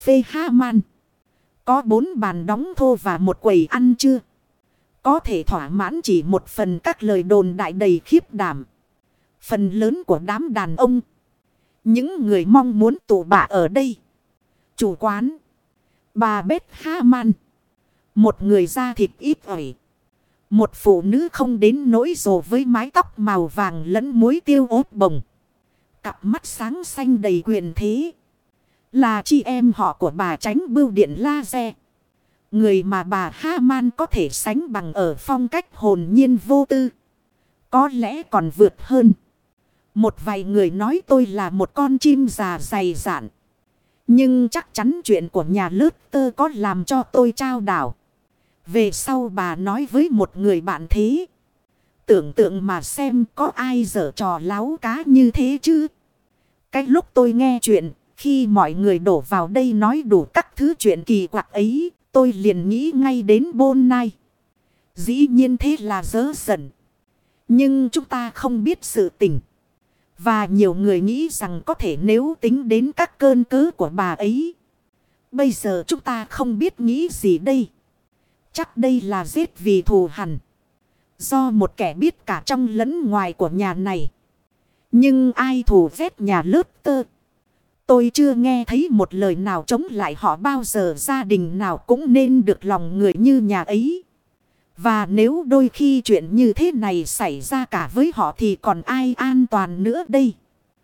Phê Haman. Có 4 bàn đóng thô và một quầy ăn chưa? Có thể thỏa mãn chỉ một phần các lời đồn đại đầy khiếp đảm. Phần lớn của đám đàn ông. Những người mong muốn tụ bạ ở đây. Chủ quán. Bà Beth Haman. Một người da thịt ít ỏi. Một phụ nữ không đến nỗi rồ với mái tóc màu vàng lẫn muối tiêu ốp bồng. Cặp mắt sáng xanh đầy quyền thế. Là chị em họ của bà Chánh Bưu Điện Laser. Người mà bà Haman có thể sánh bằng ở phong cách hồn nhiên vô tư. Có lẽ còn vượt hơn. Một vài người nói tôi là một con chim già dày dạn. Nhưng chắc chắn chuyện của nhà lướt tơ có làm cho tôi trao đảo. Về sau bà nói với một người bạn thế. Tưởng tượng mà xem có ai giở trò láo cá như thế chứ. Cái lúc tôi nghe chuyện, khi mọi người đổ vào đây nói đủ các thứ chuyện kỳ quặc ấy, tôi liền nghĩ ngay đến Bôn Nai. Dĩ nhiên thế là dớ dần. Nhưng chúng ta không biết sự tình. Và nhiều người nghĩ rằng có thể nếu tính đến các cơn cớ của bà ấy. Bây giờ chúng ta không biết nghĩ gì đây. Chắc đây là giết vì thù hằn. Do một kẻ biết cả trong lẫn ngoài của nhà này. Nhưng ai thù ghét nhà lướt tơ? Tôi chưa nghe thấy một lời nào chống lại họ bao giờ. Gia đình nào cũng nên được lòng người như nhà ấy. Và nếu đôi khi chuyện như thế này xảy ra cả với họ thì còn ai an toàn nữa đây?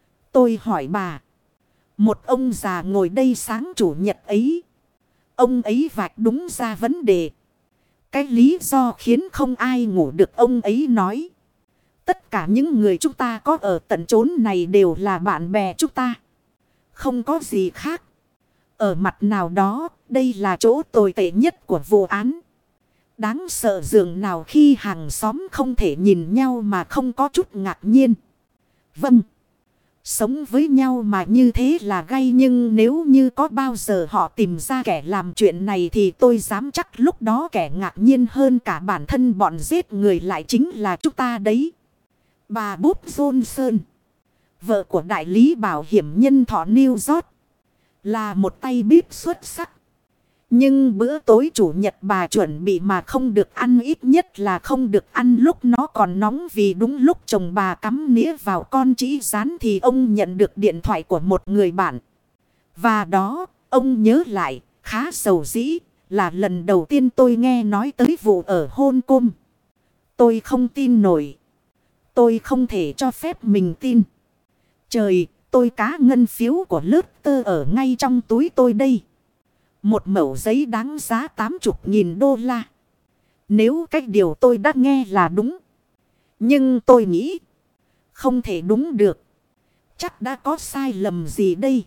Tôi hỏi bà. Một ông già ngồi đây sáng chủ nhật ấy. Ông ấy vạch đúng ra vấn đề. Cái lý do khiến không ai ngủ được ông ấy nói. Tất cả những người chúng ta có ở tận chốn này đều là bạn bè chúng ta. Không có gì khác. Ở mặt nào đó, đây là chỗ tồi tệ nhất của vụ án. Đáng sợ dường nào khi hàng xóm không thể nhìn nhau mà không có chút ngạc nhiên. Vâng. Sống với nhau mà như thế là gay, nhưng nếu như có bao giờ họ tìm ra kẻ làm chuyện này thì tôi dám chắc lúc đó kẻ ngạc nhiên hơn cả bản thân bọn giết người lại chính là chúng ta đấy. Bà Bob Johnson, vợ của đại lý bảo hiểm nhân thọ New York, là một tay bếp xuất sắc. Nhưng bữa tối chủ nhật bà chuẩn bị mà không được ăn, ít nhất là không được ăn lúc nó còn nóng, vì đúng lúc chồng bà cắm nĩa vào con chỉ rán thì ông nhận được điện thoại của một người bạn. Và đó, ông nhớ lại, khá sầu dĩ, là lần đầu tiên tôi nghe nói tới vụ ở Hong Kong. Tôi không tin nổi. Tôi không thể cho phép mình tin. Trời, tôi cá ngân phiếu của lớp tơ ở ngay trong túi tôi đây. Một mẩu giấy đáng giá 80.000 đô la. Nếu cách điều tôi đã nghe là đúng. Nhưng tôi nghĩ không thể đúng được. Chắc đã có sai lầm gì đây.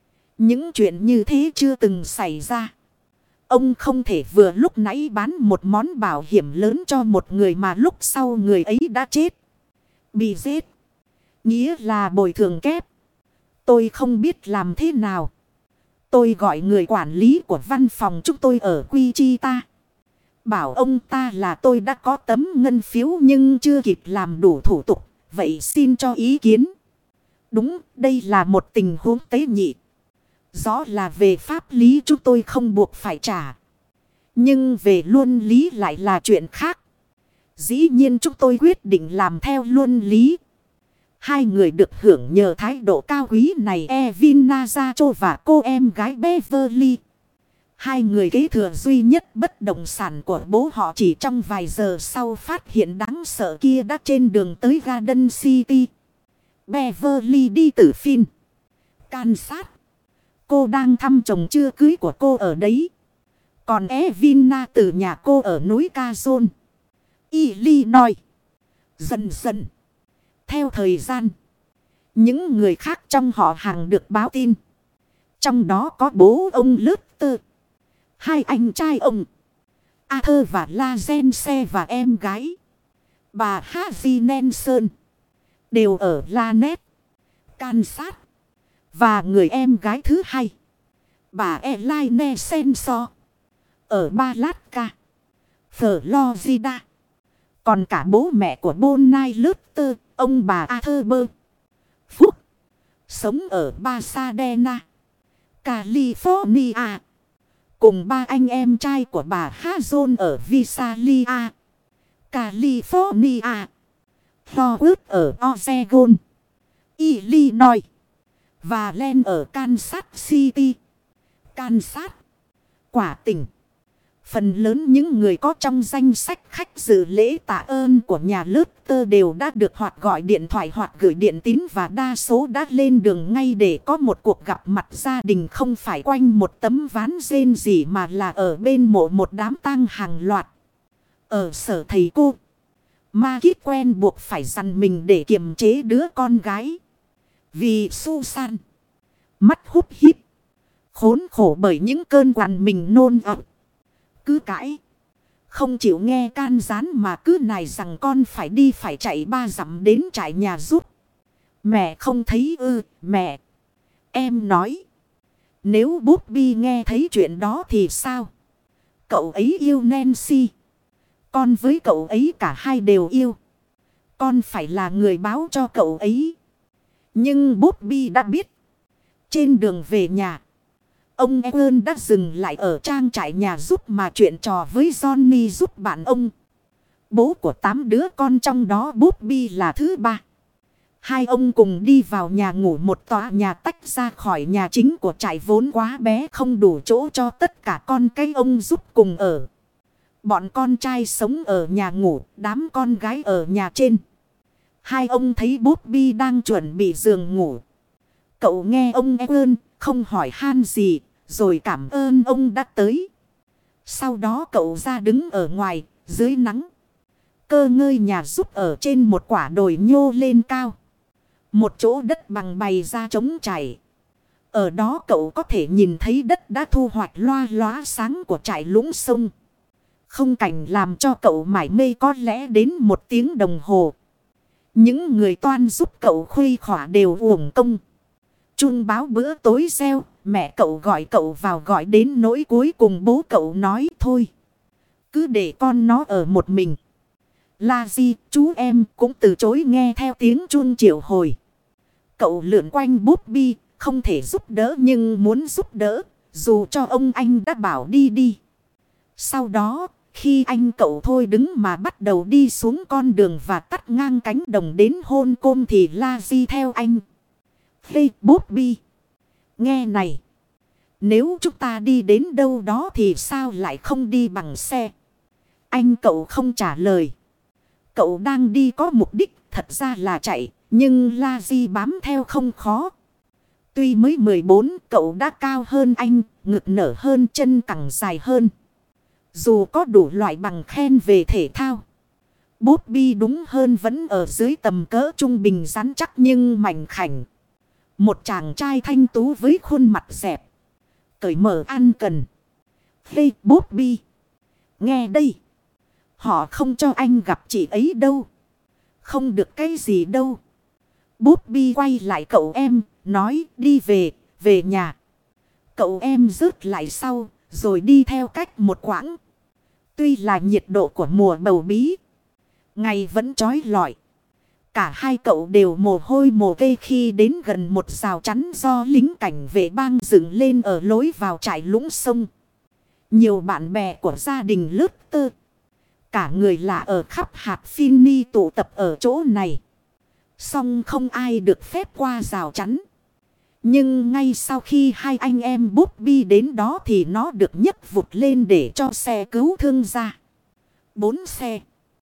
Những chuyện như thế chưa từng xảy ra. Ông không thể vừa lúc nãy bán một món bảo hiểm lớn cho một người mà lúc sau người ấy đã chết. Bị giết. Nghĩa là bồi thường kép. Tôi không biết làm thế nào. Tôi gọi người quản lý của văn phòng chúng tôi ở Wichita. Bảo ông ta là tôi đã có tấm ngân phiếu nhưng chưa kịp làm đủ thủ tục. Vậy xin cho ý kiến. Đúng, đây là một tình huống tế nhị. Rõ là về pháp lý chúng tôi không buộc phải trả. Nhưng về luân lý lại là chuyện khác. Dĩ nhiên chúng tôi quyết định làm theo luân lý. Hai người được hưởng nhờ thái độ cao quý này, Evin Nazacho và cô em gái Beverly. Hai người kế thừa duy nhất bất động sản của bố họ chỉ trong vài giờ sau phát hiện đáng sợ kia đã trên đường tới Garden City. Beverly đi từ Phin, Kansas. Cô đang thăm chồng chưa cưới của cô ở đấy. Còn Evina từ nhà cô ở núi Cazon, Illinois. Dần dần, theo thời gian, những người khác trong họ hàng được báo tin. Trong đó có bố ông Luther, hai anh trai ông Arthur và Lazense và em gái bà Hazy Nelson đều ở Lanet, Kansas. Và người em gái thứ hai, bà Elaine Senso, ở Alaska, Florida. Còn cả bố mẹ của Bonnie Luther, ông bà Arthur Phúc, sống ở Pasadena, California. Cùng ba anh em trai của bà Hazon ở Visalia, California. Howard ở Oregon, Illinois. Và Len ở Kansas City, Kansas. Quả tình. Phần lớn những người có trong danh sách khách dự lễ tạ ơn của nhà Luther đều đã được hoặc gọi điện thoại hoặc gửi điện tín, và đa số đã lên đường ngay để có một cuộc gặp mặt gia đình, không phải quanh một tấm ván rên gì mà là ở bên mộ một đám tang hàng loạt. Ở sở thầy cô, Margit quen buộc phải dằn mình để kiềm chế đứa con gái. Vì Susan, mắt húp híp, khốn khổ bởi những cơn quằn mình nôn ọc, cứ cãi, không chịu nghe can gián mà cứ nài rằng con phải đi phải chạy 3 dặm đến trại nhà giúp. Mẹ không thấy ư? Mẹ, em nói, nếu Bobby nghe thấy chuyện đó thì sao? Cậu ấy yêu Nancy, con với cậu ấy cả hai đều yêu. Con phải là người báo cho cậu ấy. Nhưng Bobby đã biết. Trên đường về nhà, ông Ewan đã dừng lại ở trang trại nhà giúp mà chuyện trò với Johnny giúp bạn ông. Bố của 8 đứa con, trong đó Bobby là thứ 3. Hai ông cùng đi vào nhà ngủ, một tòa nhà tách ra khỏi nhà chính của trại vốn quá bé, không đủ chỗ cho tất cả con cái ông giúp cùng ở. Bọn con trai sống ở nhà ngủ, đám con gái ở nhà trên. Hai ông thấy Bobby đang chuẩn bị giường ngủ. Cậu nghe ông Ewan không hỏi han gì, rồi cảm ơn ông đã tới. Sau đó cậu ra đứng ở ngoài, dưới nắng. Cơ ngơi nhà giúp ở trên một quả đồi nhô lên cao. Một chỗ đất bằng bày ra trống trải. Ở đó cậu có thể nhìn thấy đất đã thu hoạch loa lóa sáng của trại lũng sông. Không cảnh làm cho cậu mải mê có lẽ đến 1 tiếng đồng hồ. Những người toan giúp cậu khuây khỏa đều uổng công. Chuông báo bữa tối reo, mẹ cậu gọi cậu vào, gọi đến nỗi cuối cùng bố cậu nói thôi, cứ để con nó ở một mình. La Di, chú em cũng từ chối nghe theo tiếng chuông triệu hồi. Cậu lượn quanh Bobby, không thể giúp đỡ nhưng muốn giúp đỡ, dù cho ông anh đã bảo đi đi. Sau đó, khi anh cậu thôi đứng mà bắt đầu đi xuống con đường và tắt ngang cánh đồng đến hôn côm thì La Di theo anh. Hey Bobby, nghe này, nếu chúng ta đi đến đâu đó thì sao lại không đi bằng xe? Anh cậu không trả lời. Cậu đang đi có mục đích, thật ra là chạy, nhưng La Di bám theo không khó. Tuy mới 14, cậu đã cao hơn anh, ngực nở hơn, chân cẳng dài hơn. Dù có đủ loại bằng khen về thể thao, Bobby đúng hơn vẫn ở dưới tầm cỡ trung bình, rắn chắc nhưng mảnh khảnh. Một chàng trai thanh tú với khuôn mặt dẹp, cởi mở ăn cần. Hey Bobby, nghe đây, họ không cho anh gặp chị ấy đâu. Không được cái gì đâu. Bobby quay lại cậu em, nói đi về nhà. Cậu em rớt lại sau, rồi đi theo cách một quãng. Tuy là nhiệt độ của mùa bầu bí, ngày vẫn chói lọi. Cả hai cậu đều mồ hôi mồ kê khi đến gần một rào chắn do lính cảnh vệ bang dựng lên ở lối vào trại lũng sông. Nhiều bạn bè của gia đình Luther, cả người lạ ở khắp hạt Finney tụ tập ở chỗ này. Song không ai được phép qua rào chắn. Nhưng ngay sau khi hai anh em Bobby đến đó thì nó được nhấc vụt lên để cho xe cứu thương ra. 4 xe.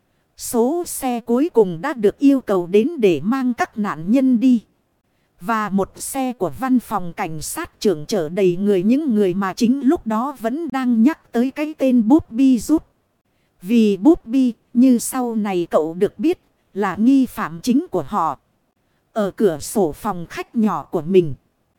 Số xe cuối cùng đã được yêu cầu đến để mang các nạn nhân đi. Và một xe của văn phòng cảnh sát trưởng chở đầy những người mà chính lúc đó vẫn đang nhắc tới cái tên Bobby giúp. Vì Bobby, như sau này cậu được biết, là nghi phạm chính của họ. Ở cửa sổ phòng khách nhỏ của mình,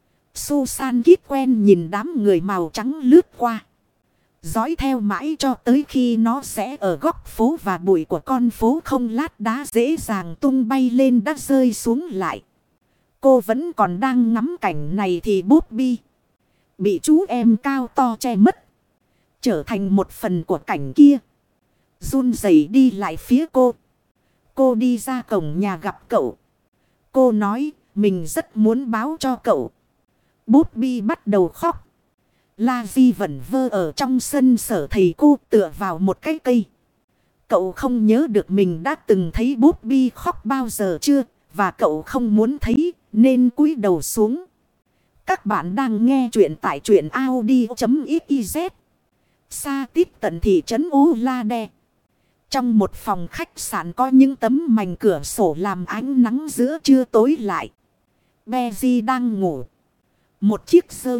Susan Kitwen nhìn đám người màu trắng lướt qua. Dõi theo mãi cho tới khi nó sẽ ở góc phố và bụi của con phố không lát đá dễ dàng tung bay lên đã rơi xuống lại. Cô vẫn còn đang ngắm cảnh này thì Bobby bị chú em cao to che mất, trở thành một phần của cảnh kia. Run rẩy đi lại phía cô. Cô đi ra cổng nhà gặp cậu. Cô nói mình rất muốn báo cho cậu. Bobby bắt đầu khóc. La Di vẩn vơ ở trong sân sở thầy cô tựa vào một cái cây. Cậu không nhớ được mình đã từng thấy búp bi khóc bao giờ chưa, và cậu không muốn thấy nên cúi đầu xuống. Các bạn đang nghe chuyện tại truyện audio.xyz. Sa tít tận thị trấn U La Đe. Trong một phòng khách sạn có những tấm mảnh cửa sổ làm ánh nắng giữa trưa tối lại. Beji đang ngủ. Một chiếc dơ.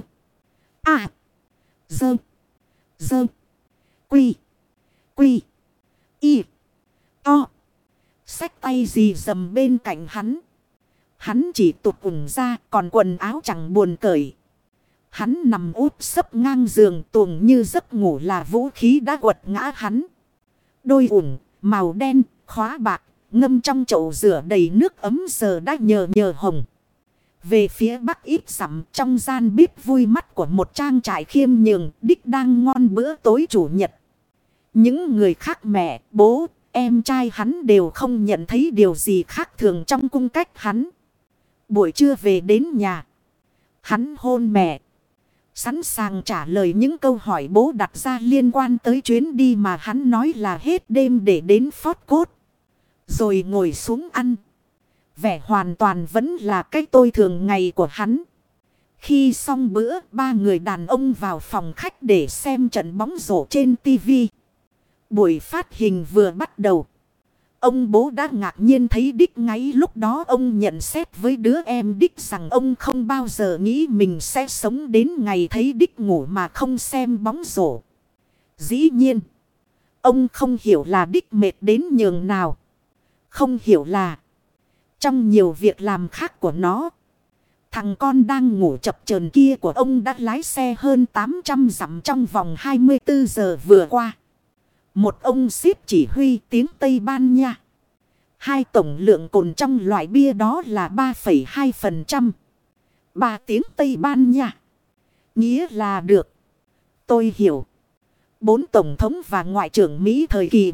Dơ. Dơ. Quy. Quy. Y. To. Xách tay gì dầm bên cạnh hắn. Hắn chỉ tụt ủng ra, còn quần áo chẳng buồn cởi. Hắn nằm úp sấp ngang giường, tuồng như giấc ngủ là vũ khí đã quật ngã hắn. Đôi ủng, màu đen, khóa bạc, ngâm trong chậu rửa đầy nước ấm giờ đã nhờ hồng. Về phía bắc ít dặm, trong gian bếp vui mắt của một trang trại khiêm nhường, đích đang ngon bữa tối chủ nhật. Những người khác mẹ, bố, em trai hắn đều không nhận thấy điều gì khác thường trong cung cách hắn. Buổi trưa về đến nhà, hắn hôn mẹ, sẵn sàng trả lời những câu hỏi bố đặt ra liên quan tới chuyến đi mà hắn nói là hết đêm để đến Fort Code. Rồi ngồi xuống ăn. Vẻ hoàn toàn vẫn là cái tôi thường ngày của hắn. Khi xong bữa, ba người đàn ông vào phòng khách để xem trận bóng rổ trên tivi. Buổi phát hình vừa bắt đầu. Ông bố đã ngạc nhiên thấy Đích ngáy, lúc đó ông nhận xét với đứa em Đích rằng ông không bao giờ nghĩ mình sẽ sống đến ngày thấy Đích ngủ mà không xem bóng rổ. Dĩ nhiên, ông không hiểu là Đích mệt đến nhường nào. Không hiểu là trong nhiều việc làm khác của nó, thằng con đang ngủ chập chờn kia của ông đã lái xe hơn 800 dặm trong vòng 24 giờ vừa qua. Một ông ship chỉ huy tiếng Tây Ban Nha. Hai tổng lượng cồn trong loại bia đó là 3,2%. 3 tiếng Tây Ban Nha. Nghĩa là được. Tôi hiểu. 4 tổng thống và ngoại trưởng Mỹ thời kỳ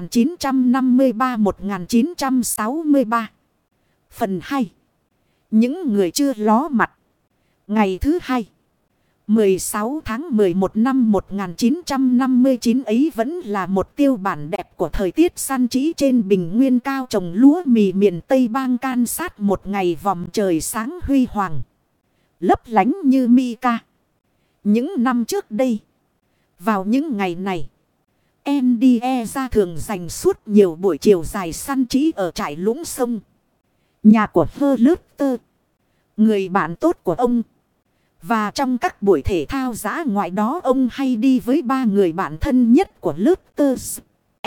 1953-1963. Phần 2. Những người chưa ló mặt. Ngày thứ hai, 16 tháng 11 năm 1959 ấy vẫn là một tiêu bản đẹp của thời tiết săn trĩ trên bình nguyên cao trồng lúa mì miền Tây bang Kansas, một ngày vòm trời sáng huy hoàng, lấp lánh như mica. Những năm trước đây, vào những ngày này, NDE ra thường dành suốt nhiều buổi chiều dài săn trĩ ở trại lũng sông, nhà của Herlutter, người bạn tốt của ông. Và trong các buổi thể thao dã ngoại đó, ông hay đi với ba người bạn thân nhất của Lutters.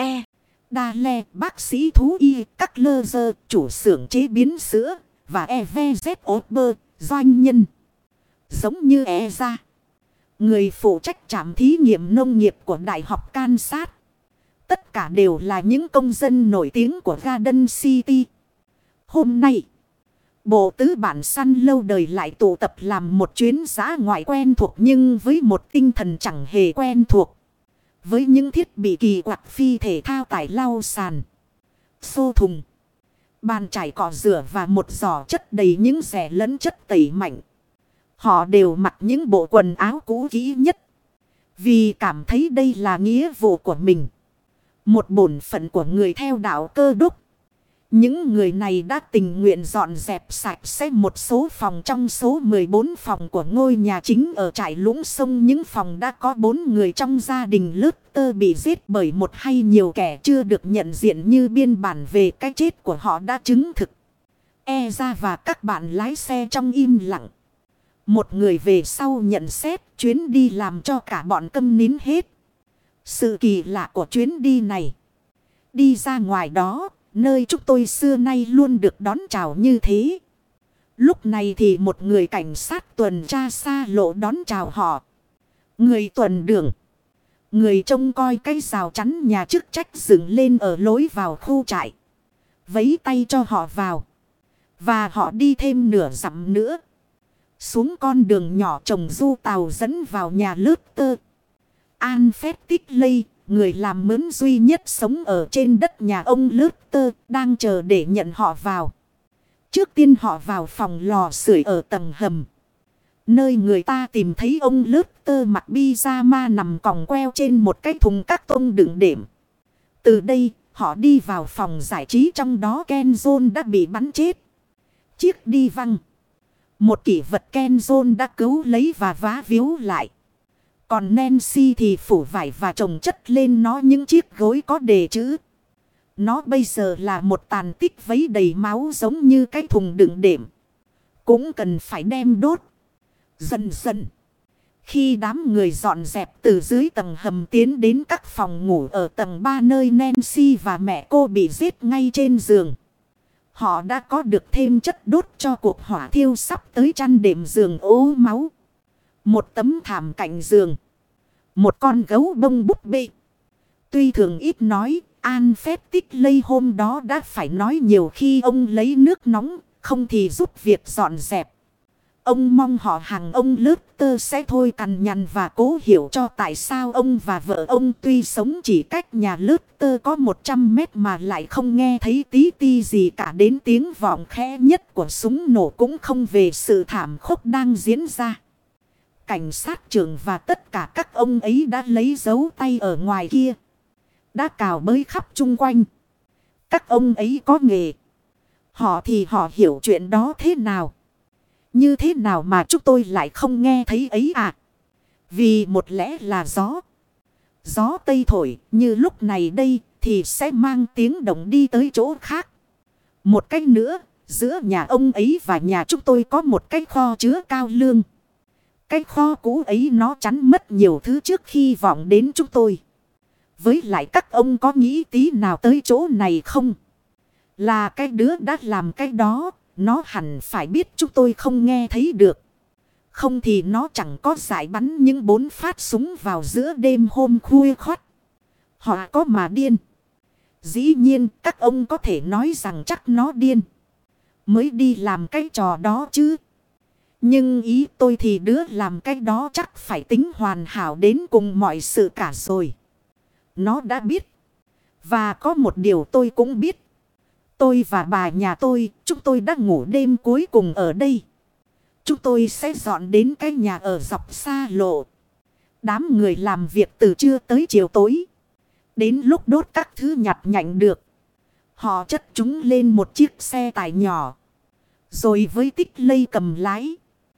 Dale, bác sĩ thú y, các lơ dơ, chủ xưởng chế biến sữa, và EVZ Ober, doanh nhân. Giống như Eza, người phụ trách trạm thí nghiệm nông nghiệp của Đại học Kansas. Tất cả đều là những công dân nổi tiếng của Garden City. Hôm nay, bộ tứ bản săn lâu đời lại tụ tập làm một chuyến dã ngoại quen thuộc, nhưng với một tinh thần chẳng hề quen thuộc. Với những thiết bị kỳ quặc phi thể thao tải lau sàn, xô thùng, bàn chải cọ rửa và một giỏ chất đầy những rẻ lẫn chất tẩy mạnh. Họ đều mặc những bộ quần áo cũ kỹ nhất, vì cảm thấy đây là nghĩa vụ của mình, một bổn phận của người theo đạo Cơ Đốc. Những người này đã tình nguyện dọn dẹp sạch sẽ một số phòng trong số 14 phòng của ngôi nhà chính ở trại lũng sông. Những phòng đã có 4 người trong gia đình Lutter bị giết bởi một hay nhiều kẻ chưa được nhận diện, như biên bản về cái chết của họ đã chứng thực. Eza và các bạn lái xe trong im lặng. Một người về sau nhận xét chuyến đi làm cho cả bọn câm nín hết. Sự kỳ lạ của chuyến đi này, đi ra ngoài đó, nơi chúng tôi xưa nay luôn được đón chào như thế. Lúc này thì một người cảnh sát tuần tra xa lộ đón chào họ. Người tuần đường, người trông coi cái rào chắn nhà chức trách dựng lên ở lối vào khu trại, vẫy tay cho họ vào. Và họ đi thêm nửa dặm nữa, xuống con đường nhỏ trồng du tàu dẫn vào nhà Lutter. Alfred Tickley, người làm mướn duy nhất sống ở trên đất nhà ông Lutter, đang chờ để nhận họ vào. Trước tiên họ vào phòng lò sưởi ở tầng hầm. Nơi người ta tìm thấy ông Luther mặc pyjama nằm còng queo trên một cái thùng các tông đựng đệm. Từ đây, họ đi vào phòng giải trí, trong đó Ken John đã bị bắn chết. Chiếc đi văng. Một kỷ vật Ken John đã cứu lấy và vá víu lại. Còn Nancy thì phủ vải và chồng chất lên nó những chiếc gối có đề chữ. Nó bây giờ là một tàn tích vấy đầy máu giống như cái thùng đựng đệm. Cũng cần phải đem đốt. Dần dần. Khi đám người dọn dẹp từ dưới tầng hầm tiến đến các phòng ngủ ở tầng 3 nơi Nancy và mẹ cô bị giết ngay trên giường. Họ đã có được thêm chất đốt cho cuộc hỏa thiêu sắp tới chăn đệm giường ố máu. Một tấm thảm cạnh giường. Một con gấu bông búp bê. Tuy thường ít nói, Alfred Tikleigh hôm đó đã phải nói nhiều khi ông lấy nước nóng, không thì giúp việc dọn dẹp. Ông mong họ hàng ông Luther sẽ thôi cằn nhằn và cố hiểu cho tại sao ông và vợ ông tuy sống chỉ cách nhà Luther có 100 mét mà lại không nghe thấy tí ti gì cả, đến tiếng vọng khẽ nhất của súng nổ cũng không về sự thảm khốc đang diễn ra. Cảnh sát trưởng và tất cả các ông ấy đã lấy dấu tay ở ngoài kia. Đã cào bới khắp chung quanh. Các ông ấy có nghề. Họ thì họ hiểu chuyện đó thế nào. Như thế nào mà chúng tôi lại không nghe thấy ấy à? Vì một lẽ là gió. Gió Tây thổi như lúc này đây thì sẽ mang tiếng động đi tới chỗ khác. Một cách nữa, giữa nhà ông ấy và nhà chúng tôi có một cái kho chứa cao lương. Cái kho cũ ấy nó chắn mất nhiều thứ trước khi vọng đến chúng tôi. Với lại các ông có nghĩ tí nào tới chỗ này không? Là cái đứa đã làm cái đó, nó hẳn phải biết chúng tôi không nghe thấy được. Không thì nó chẳng có giải bắn những 4 phát súng vào giữa đêm hôm khuya khoắt. Họ có mà điên. Dĩ nhiên các ông có thể nói rằng chắc nó điên mới đi làm cái trò đó chứ. Nhưng ý tôi thì đứa làm cái đó chắc phải tính hoàn hảo đến cùng mọi sự cả rồi. Nó đã biết. Và có một điều tôi cũng biết. Tôi và bà nhà tôi, chúng tôi đã ngủ đêm cuối cùng ở đây. Chúng tôi sẽ dọn đến cái nhà ở dọc xa lộ. Đám người làm việc từ trưa tới chiều tối. Đến lúc đốt các thứ nhặt nhạnh được, họ chất chúng lên một chiếc xe tải nhỏ. Rồi với Tikleigh cầm lái,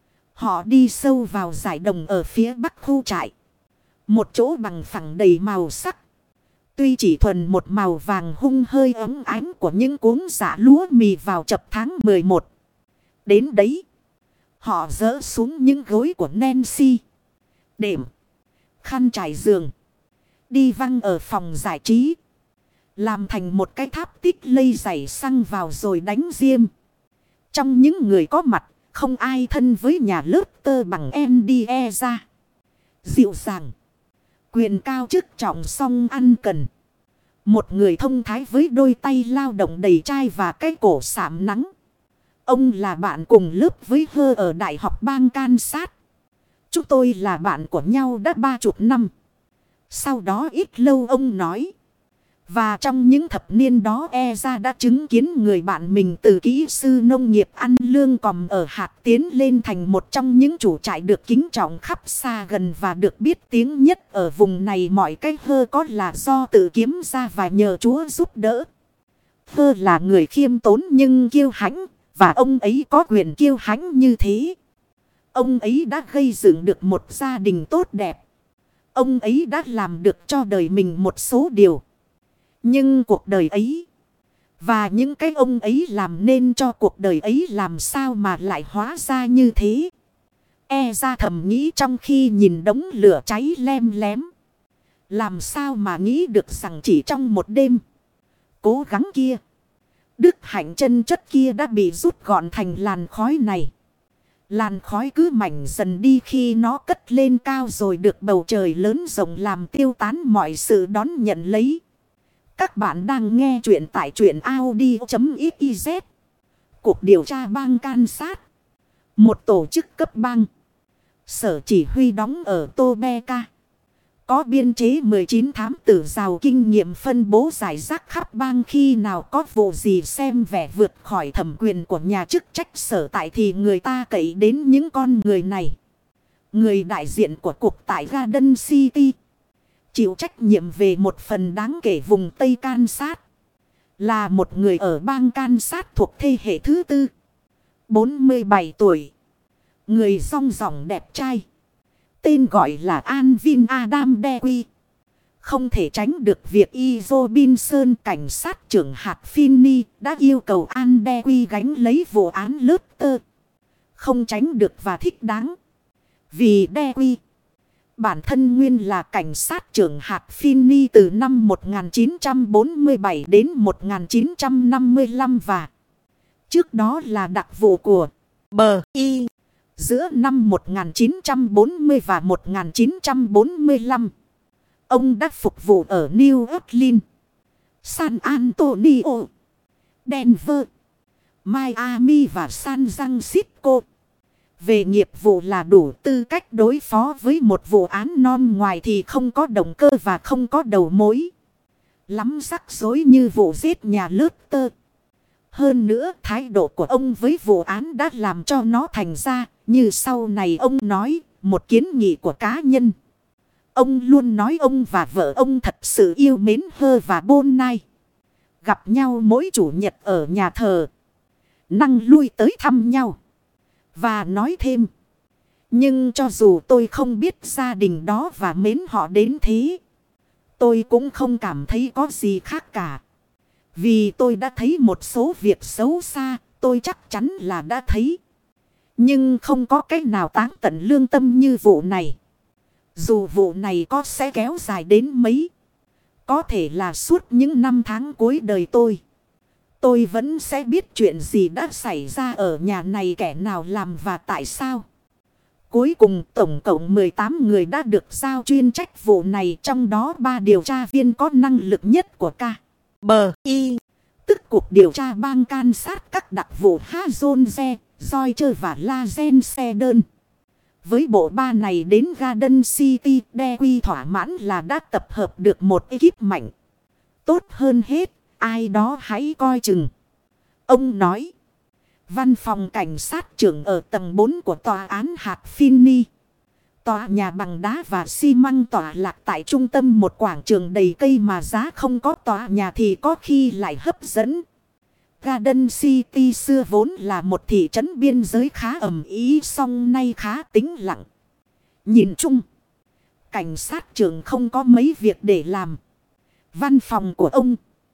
họ đi sâu vào dải đồng ở phía bắc khu trại. Một chỗ bằng phẳng đầy màu sắc. Tuy chỉ thuần một màu vàng hung hơi ấm ánh của những cuống giả lúa mì vào chập tháng 11. Đến đấy, họ dỡ xuống những gối của Nancy, đệm, khăn trải giường, đi văng ở phòng giải trí. Làm thành một cái tháp Tikleigh dày xăng vào rồi đánh diêm. Trong những người có mặt, không ai thân với nhà Luther bằng NDE ra. Dịu dàng, quyền cao chức trọng song ăn cần. Một người thông thái với đôi tay lao động đầy chai và cái cổ sạm nắng. Ông là bạn cùng lớp với Hơ ở Đại học bang Kansas. Chúng tôi là bạn của nhau đã 30 năm. Sau đó ít lâu ông nói. Và trong những thập niên đó ra đã chứng kiến người bạn mình từ kỹ sư nông nghiệp ăn lương còm ở hạt tiến lên thành một trong những chủ trại được kính trọng khắp xa gần và được biết tiếng nhất ở vùng này. Mọi cái Hơ có là do tự kiếm ra và nhờ Chúa giúp đỡ. Hơ là người khiêm tốn nhưng kiêu hãnh, và ông ấy có quyền kiêu hãnh như thế. Ông ấy đã gây dựng được một gia đình tốt đẹp. Ông ấy đã làm được cho đời mình một số điều. Nhưng cuộc đời ấy và những cái ông ấy làm nên cho cuộc đời ấy làm sao mà lại hóa ra như thế. Ra thầm nghĩ trong khi nhìn đống lửa cháy lem lém. Làm sao mà nghĩ được rằng chỉ trong một đêm cố gắng kia, đức hạnh chân chất kia đã bị rút gọn thành làn khói này. Làn khói cứ mảnh dần đi khi nó cất lên cao rồi được bầu trời lớn rộng làm tiêu tán mọi sự đón nhận lấy. Các bạn đang nghe chuyện tại truyện audio.xyz. Cuộc điều tra bang Kansas. Một tổ chức cấp bang. Sở chỉ huy đóng ở Topeka. Có biên chế 19 thám tử giàu kinh nghiệm phân bố giải rác khắp bang, khi nào có vụ gì xem vẻ vượt khỏi thẩm quyền của nhà chức trách sở tại thì người ta cậy đến những con người này. Người đại diện của cục tại Garden City chịu trách nhiệm về một phần đáng kể vùng Tây Kansas. Là một người ở bang Kansas thuộc thế hệ thứ tư. 47 tuổi. Người rong ròng đẹp trai. Tên gọi là Alvin Adam Dewey. Không thể tránh được việc E. Robinson, cảnh sát trưởng hạt Finney, đã yêu cầu An Dewey gánh lấy vụ án Luther. Không tránh được và thích đáng. Vì Dewey bản thân nguyên là cảnh sát trưởng hạt Finney từ năm 1947 đến 1955 và trước đó là đặc vụ của B.I. Giữa năm 1940 và 1945, ông đã phục vụ ở New Orleans, San Antonio, Denver, Miami và San Francisco. Về nghiệp vụ là đủ tư cách đối phó với một vụ án non ngoài thì không có động cơ và không có đầu mối. Lắm rắc rối như vụ giết nhà Luther. Hơn nữa thái độ của ông với vụ án đã làm cho nó thành ra, như sau này ông nói, một kiến nghị của cá nhân. Ông luôn nói ông và vợ ông thật sự yêu mến Hơ và Bonnie. Gặp nhau mỗi chủ nhật ở nhà thờ. Năng lui tới thăm nhau. Và nói thêm. Nhưng cho dù tôi không biết gia đình đó và mến họ đến thế, tôi cũng không cảm thấy có gì khác cả. Vì tôi đã thấy một số việc xấu xa, tôi chắc chắn là đã thấy. Nhưng không có cách nào táng tận lương tâm như vụ này. Dù vụ này có sẽ kéo dài đến mấy, có thể là suốt những năm tháng cuối đời tôi vẫn sẽ biết chuyện gì đã xảy ra ở nhà này, kẻ nào làm và tại sao. Cuối cùng tổng cộng 18 người đã được giao chuyên trách vụ này, trong đó 3 điều tra viên có năng lực nhất của B.I. Tức Cục Điều tra bang Kansas, các đặc vụ Jones, George và Lazen Seddon. Với bộ ba này đến Garden City, Dewey thỏa mãn là đã tập hợp được một ekip mạnh. Tốt hơn hết, ai đó hãy coi chừng. Ông nói, văn phòng cảnh sát trưởng ở tầng 4 của tòa án hạt Finney. Tòa nhà bằng đá và xi măng tọa lạc tại trung tâm một quảng trường đầy cây mà giá không có tòa nhà thì có khi lại hấp dẫn. Garden City xưa vốn là một thị trấn biên giới khá ầm ĩ, song nay khá tĩnh lặng. Nhìn chung, cảnh sát trưởng không có mấy việc để làm. Văn phòng của ông,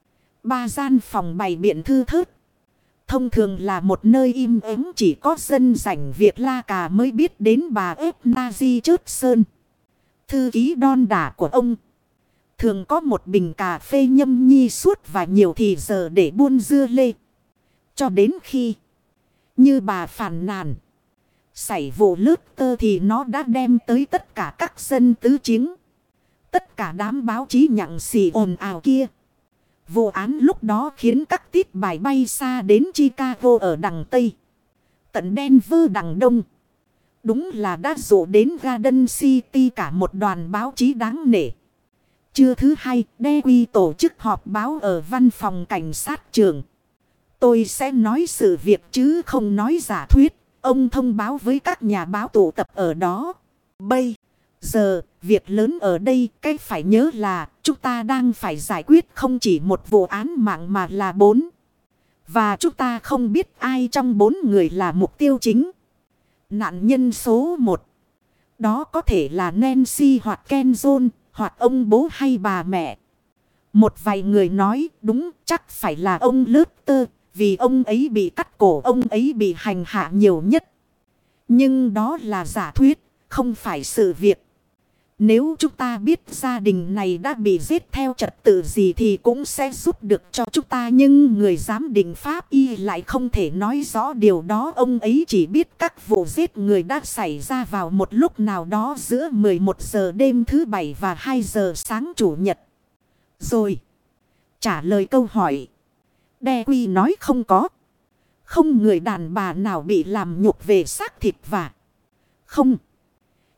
3 gian phòng bày biện thư thớt. Thông thường là một nơi im ắng, chỉ có dân rảnh việc la cà mới biết đến bà Edna Richardson. Thư ký đon đả của ông thường có một bình cà phê nhâm nhi suốt và nhiều thì giờ để buôn dưa lê. Cho đến khi, như bà phàn nàn, xảy vụ Luther thì nó đã đem tới tất cả các dân tứ chính. Tất cả đám báo chí nhặng xì ồn ào kia. Vụ án lúc đó khiến các tít bài bay xa đến Chicago ở đằng Tây, tận Denver đằng Đông. Đúng là đã dụ đến Garden City cả một đoàn báo chí đáng nể. Trưa thứ hai, Dewey tổ chức họp báo ở văn phòng cảnh sát trưởng. Tôi sẽ nói sự việc chứ không nói giả thuyết. Ông thông báo với các nhà báo tụ tập ở đó. Bây giờ, việc lớn ở đây, cái phải nhớ là chúng ta đang phải giải quyết không chỉ một vụ án mạng mà là 4. Và chúng ta không biết ai trong 4 người là mục tiêu chính. Nạn nhân số 1. Đó có thể là Nancy hoặc Ken John, hoặc ông bố hay bà mẹ. Một vài người nói đúng, chắc phải là ông Luther, vì ông ấy bị cắt cổ, ông ấy bị hành hạ nhiều nhất. Nhưng đó là giả thuyết, không phải sự việc. Nếu chúng ta biết gia đình này đã bị giết theo trật tự gì thì cũng sẽ giúp được cho chúng ta. Nhưng người giám định pháp y lại không thể nói rõ điều đó. Ông ấy chỉ biết các vụ giết người đã xảy ra vào một lúc nào đó giữa 11 giờ đêm thứ Bảy và 2 giờ sáng Chủ nhật. Rồi, trả lời câu hỏi, Dewey nói không có. Không người đàn bà nào bị làm nhục về xác thịt và không.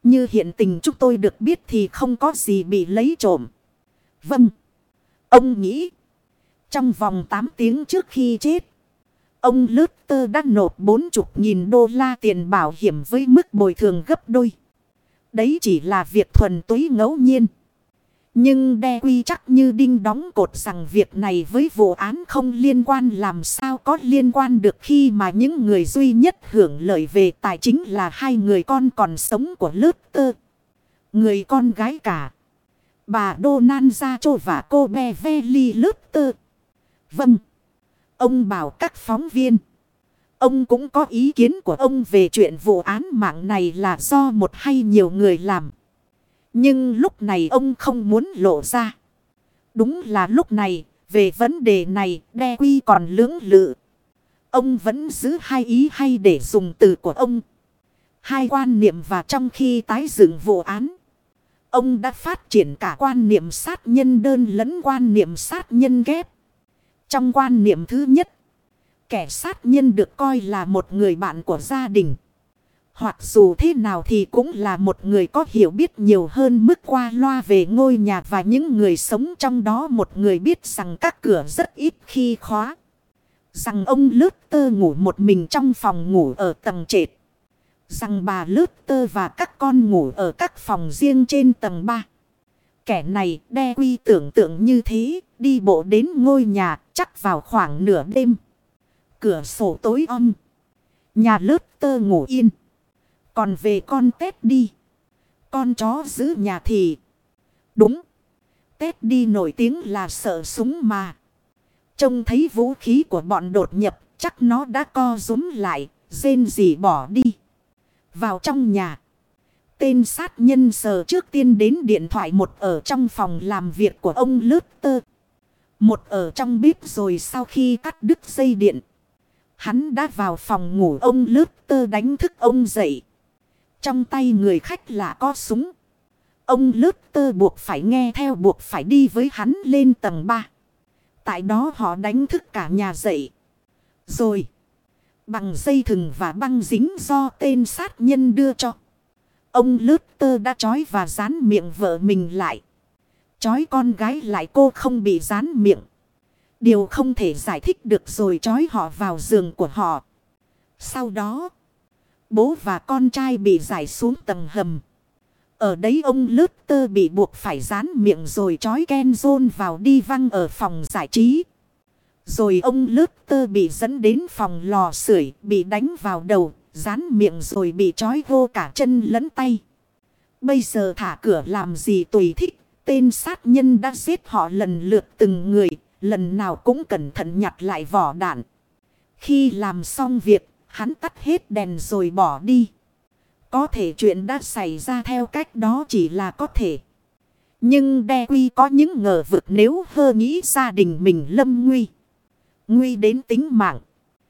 Như hiện tình chúng tôi được biết thì không có gì bị lấy trộm. Vâng. Ông nghĩ. Trong vòng 8 tiếng trước khi chết. Ông Luther đã nộp 40.000 đô la tiền bảo hiểm với mức bồi thường gấp đôi. Đấy chỉ là việc thuần túy ngẫu nhiên. Nhưng đe quy chắc như đinh đóng cột rằng việc này với vụ án không liên quan, làm sao có liên quan được khi mà những người duy nhất hưởng lợi về tài chính là hai người con còn sống của Luther. Người con gái cả. Bà Donanza và cô Beverly Luther. Vâng. Ông bảo các phóng viên. Ông cũng có ý kiến của ông về chuyện vụ án mạng này là do một hay nhiều người làm. Nhưng lúc này ông không muốn lộ ra. Đúng là lúc này, về vấn đề này, đe quy còn lưỡng lự. Ông vẫn giữ hai ý hay để dùng từ của ông. Hai quan niệm, và trong khi tái dựng vụ án, ông đã phát triển cả quan niệm sát nhân đơn lẫn quan niệm sát nhân ghép. Trong quan niệm thứ nhất, kẻ sát nhân được coi là một người bạn của gia đình. Hoặc dù thế nào thì cũng là một người có hiểu biết nhiều hơn mức qua loa về ngôi nhà và những người sống trong đó. Một người biết rằng các cửa rất ít khi khóa. Rằng ông Luther ngủ một mình trong phòng ngủ ở tầng trệt. Rằng bà Luther và các con ngủ ở các phòng riêng trên tầng 3. Kẻ này đe quy tưởng tượng như thế, đi bộ đến ngôi nhà chắc vào khoảng nửa đêm. Cửa sổ tối om. Nhà Luther ngủ yên. Còn về con Teddy, con chó giữ nhà thì đúng. Teddy nổi tiếng là sợ súng mà. Trông thấy vũ khí của bọn đột nhập, chắc nó đã co rúm lại, rên rỉ bỏ đi. Vào trong nhà, tên sát nhân sờ trước tiên đến điện thoại, một ở trong phòng làm việc của ông Luther, một ở trong bếp, rồi sau khi cắt đứt dây điện, hắn đã vào phòng ngủ ông Luther đánh thức ông dậy. Trong tay người khách lạ có súng. Ông Luther buộc phải nghe theo, buộc phải đi với hắn lên tầng 3. Tại đó họ đánh thức cả nhà dậy. Rồi, bằng dây thừng và băng dính do tên sát nhân đưa cho, ông Luther đã trói và dán miệng vợ mình lại. Trói con gái lại, cô không bị dán miệng. Điều không thể giải thích được, rồi trói họ vào giường của họ. Sau đó, bố và con trai bị giải xuống tầng hầm. Ở đấy ông Luther bị buộc phải dán miệng rồi trói Ken John vào đi văng ở phòng giải trí. Rồi ông Luther bị dẫn đến phòng lò sưởi, bị đánh vào đầu, dán miệng rồi bị trói vô cả chân lẫn tay. Bây giờ thả cửa làm gì tùy thích. Tên sát nhân đã giết họ lần lượt từng người, lần nào cũng cẩn thận nhặt lại vỏ đạn. Khi làm xong việc, hắn tắt hết đèn rồi bỏ đi. Có thể chuyện đã xảy ra theo cách đó chỉ là có thể. Nhưng đe quy có những ngờ vực, nếu hơ nghĩ gia đình mình lâm nguy. Nguy đến tính mạng.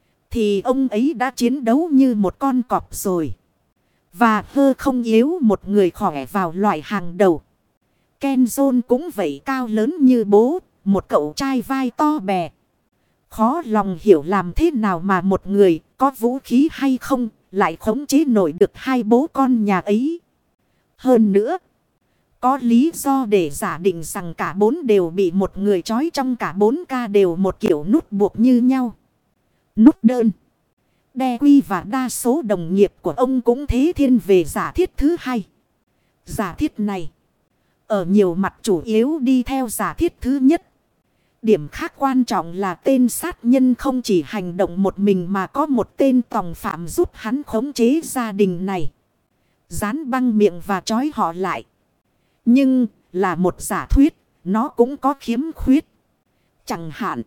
Thì ông ấy đã chiến đấu như một con cọp rồi. Và hơ không yếu một người khỏe vào loại hàng đầu. Ken John cũng vậy, cao lớn như bố, một cậu trai vai to bè. Khó lòng hiểu làm thế nào mà một người có vũ khí hay không lại khống chế nổi được hai bố con nhà ấy. Hơn nữa, có lý do để giả định rằng cả bốn đều bị một người trói, trong cả 4 ca đều một kiểu nút buộc như nhau. Nút đơn. Đe quy và đa số đồng nghiệp của ông cũng thế, thiên về giả thiết thứ hai. Giả thiết này ở nhiều mặt chủ yếu đi theo giả thiết thứ nhất. Điểm khác quan trọng là tên sát nhân không chỉ hành động một mình mà có một tên tòng phạm giúp hắn khống chế gia đình này. Dán băng miệng và trói họ lại. Nhưng là một giả thuyết, nó cũng có khiếm khuyết. Chẳng hạn,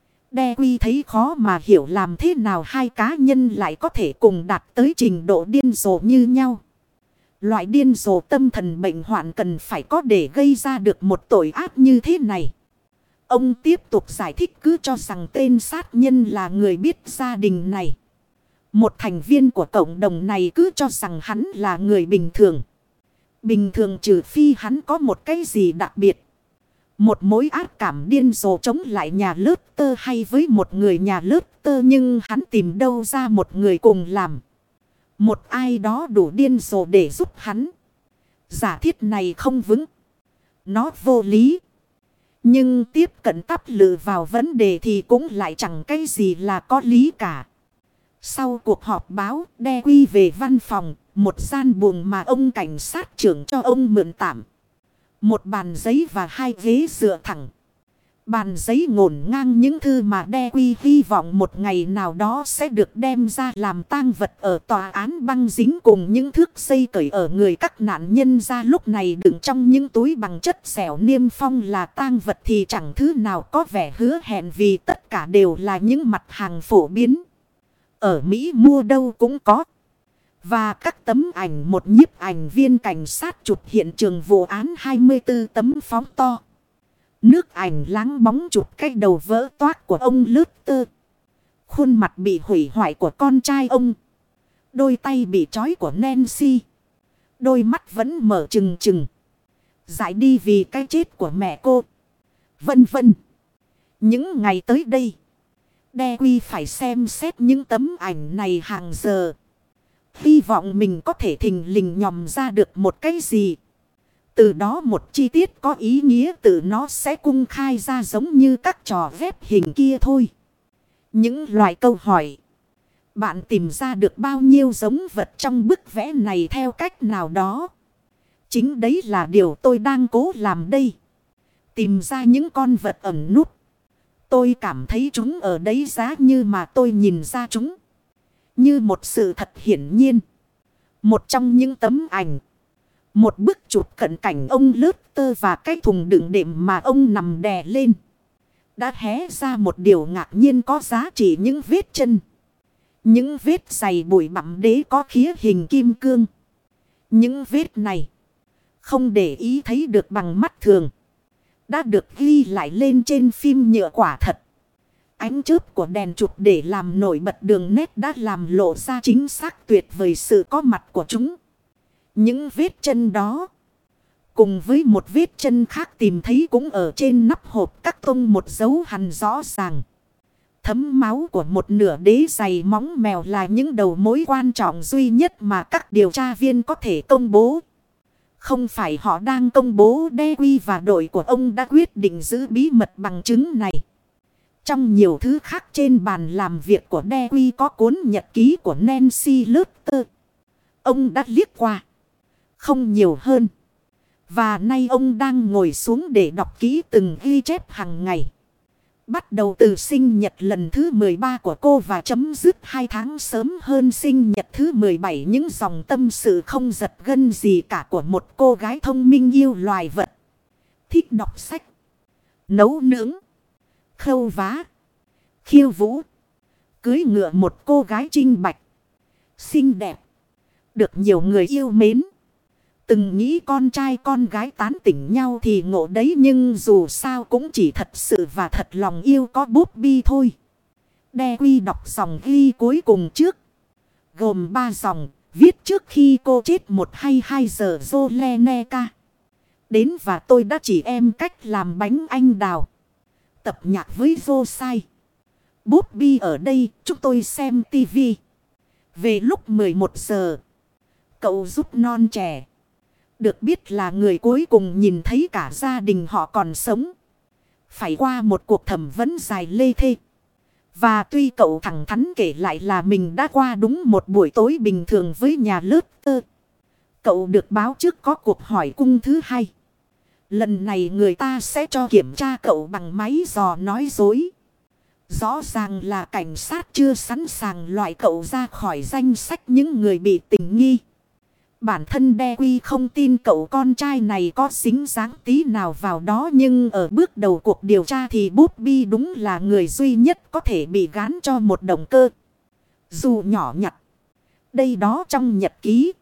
đe quy thấy khó mà hiểu làm thế nào hai cá nhân lại có thể cùng đạt tới trình độ điên rồ như nhau. Loại điên rồ tâm thần bệnh hoạn cần phải có để gây ra được một tội ác như thế này. Ông tiếp tục giải thích, cứ cho rằng tên sát nhân là người biết gia đình này. Một thành viên của cộng đồng này, cứ cho rằng hắn là người bình thường. Bình thường trừ phi hắn có một cái gì đặc biệt. Một mối ác cảm điên rồ chống lại nhà Luther hay với một người nhà Luther, nhưng hắn tìm đâu ra một người cùng làm. Một ai đó đủ điên rồ để giúp hắn. Giả thiết này không vững. Nó vô lý. Nhưng tiếp cận tắp lự vào vấn đề thì cũng lại chẳng cái gì là có lý cả. Sau cuộc họp báo, đe quy về văn phòng, một gian buồng mà ông cảnh sát trưởng cho ông mượn tạm. Một bàn giấy và hai ghế dựa thẳng. Bàn giấy ngổn ngang những thư mà đe quy hy vọng một ngày nào đó sẽ được đem ra làm tang vật ở tòa án, băng dính cùng những thước dây cởi ở người các nạn nhân ra lúc này đựng trong những túi bằng chất xẻo niêm phong là tang vật thì chẳng thứ nào có vẻ hứa hẹn, vì tất cả đều là những mặt hàng phổ biến. Ở Mỹ mua đâu cũng có. Và các tấm ảnh một nhiếp ảnh viên cảnh sát chụp hiện trường vụ án 24 tấm phóng to. Nước ảnh láng bóng chụp cái đầu vỡ toác của ông Luther. Khuôn mặt bị hủy hoại của con trai ông. Đôi tay bị trói của Nancy. Đôi mắt vẫn mở trừng trừng. Dại đi vì cái chết của mẹ cô. Vân vân. Những ngày tới đây, đe quy phải xem xét những tấm ảnh này hàng giờ. Hy vọng mình có thể thình lình nhòm ra được một cái gì. Từ đó một chi tiết có ý nghĩa từ nó sẽ cung khai ra, giống như các trò ghép hình kia thôi. Những loại câu hỏi: bạn tìm ra được bao nhiêu giống vật trong bức vẽ này theo cách nào đó? Chính đấy là điều tôi đang cố làm đây. Tìm ra những con vật ẩn núp. Tôi cảm thấy chúng ở đấy giá như mà tôi nhìn ra chúng. Như một sự thật hiển nhiên. Một trong những tấm ảnh, một bức chụp cận cảnh ông Luther và cái thùng đựng đệm mà ông nằm đè lên, đã hé ra một điều ngạc nhiên có giá trị: những vết chân. Những vết giày bụi bặm đế có khía hình kim cương. Những vết này không để ý thấy được bằng mắt thường, đã được ghi lại lên trên phim nhựa quả thật. Ánh chớp của đèn chụp để làm nổi bật đường nét đã làm lộ ra chính xác tuyệt vời sự có mặt của chúng. Những vết chân đó, cùng với một vết chân khác tìm thấy cũng ở trên nắp hộp các tông, một dấu hằn rõ ràng. Thấm máu của một nửa đế giày móng mèo là những đầu mối quan trọng duy nhất mà các điều tra viên có thể công bố. Không phải họ đang công bố, đe quy và đội của ông đã quyết định giữ bí mật bằng chứng này. Trong nhiều thứ khác trên bàn làm việc của đe quy có cuốn nhật ký của Nancy Luther. Ông đã liếc qua, không nhiều hơn. Và nay ông đang ngồi xuống để đọc kỹ từng ghi chép hàng ngày. Bắt đầu từ sinh nhật lần thứ 13 của cô và chấm dứt 2 tháng sớm hơn sinh nhật thứ 17. Những dòng tâm sự không giật gân gì cả của một cô gái thông minh yêu loài vật. Thích đọc sách, nấu nướng, khâu vá, khiêu vũ, cưới ngựa, một cô gái trinh bạch, xinh đẹp, được nhiều người yêu mến. Từng nghĩ con trai con gái tán tỉnh nhau thì ngộ đấy, nhưng dù sao cũng chỉ thật sự và thật lòng yêu có Bobby thôi. Đe quy đọc dòng ghi cuối cùng trước, gồm 3 dòng, viết trước khi cô chết 1 hay 2 giờ. Joleneka đến và tôi đã chỉ em cách làm bánh anh đào, tập nhạc với Josai. Bobby ở đây, chúng tôi xem tivi. Về lúc 11 giờ, cậu giúp non trẻ. Được biết là người cuối cùng nhìn thấy cả gia đình họ còn sống. Phải qua một cuộc thẩm vấn dài lê thê. Và tuy cậu thẳng thắn kể lại là mình đã qua đúng một buổi tối bình thường với nhà Luther, cậu được báo trước có cuộc hỏi cung thứ 2. Lần này người ta sẽ cho kiểm tra cậu bằng máy dò nói dối. Rõ ràng là cảnh sát chưa sẵn sàng loại cậu ra khỏi danh sách những người bị tình nghi. Bản thân đe quy không tin cậu con trai này có dính dáng tí nào vào đó. Nhưng ở bước đầu cuộc điều tra thì Bobby đúng là người duy nhất có thể bị gán cho một động cơ, dù nhỏ nhặt. Đây đó trong nhật ký,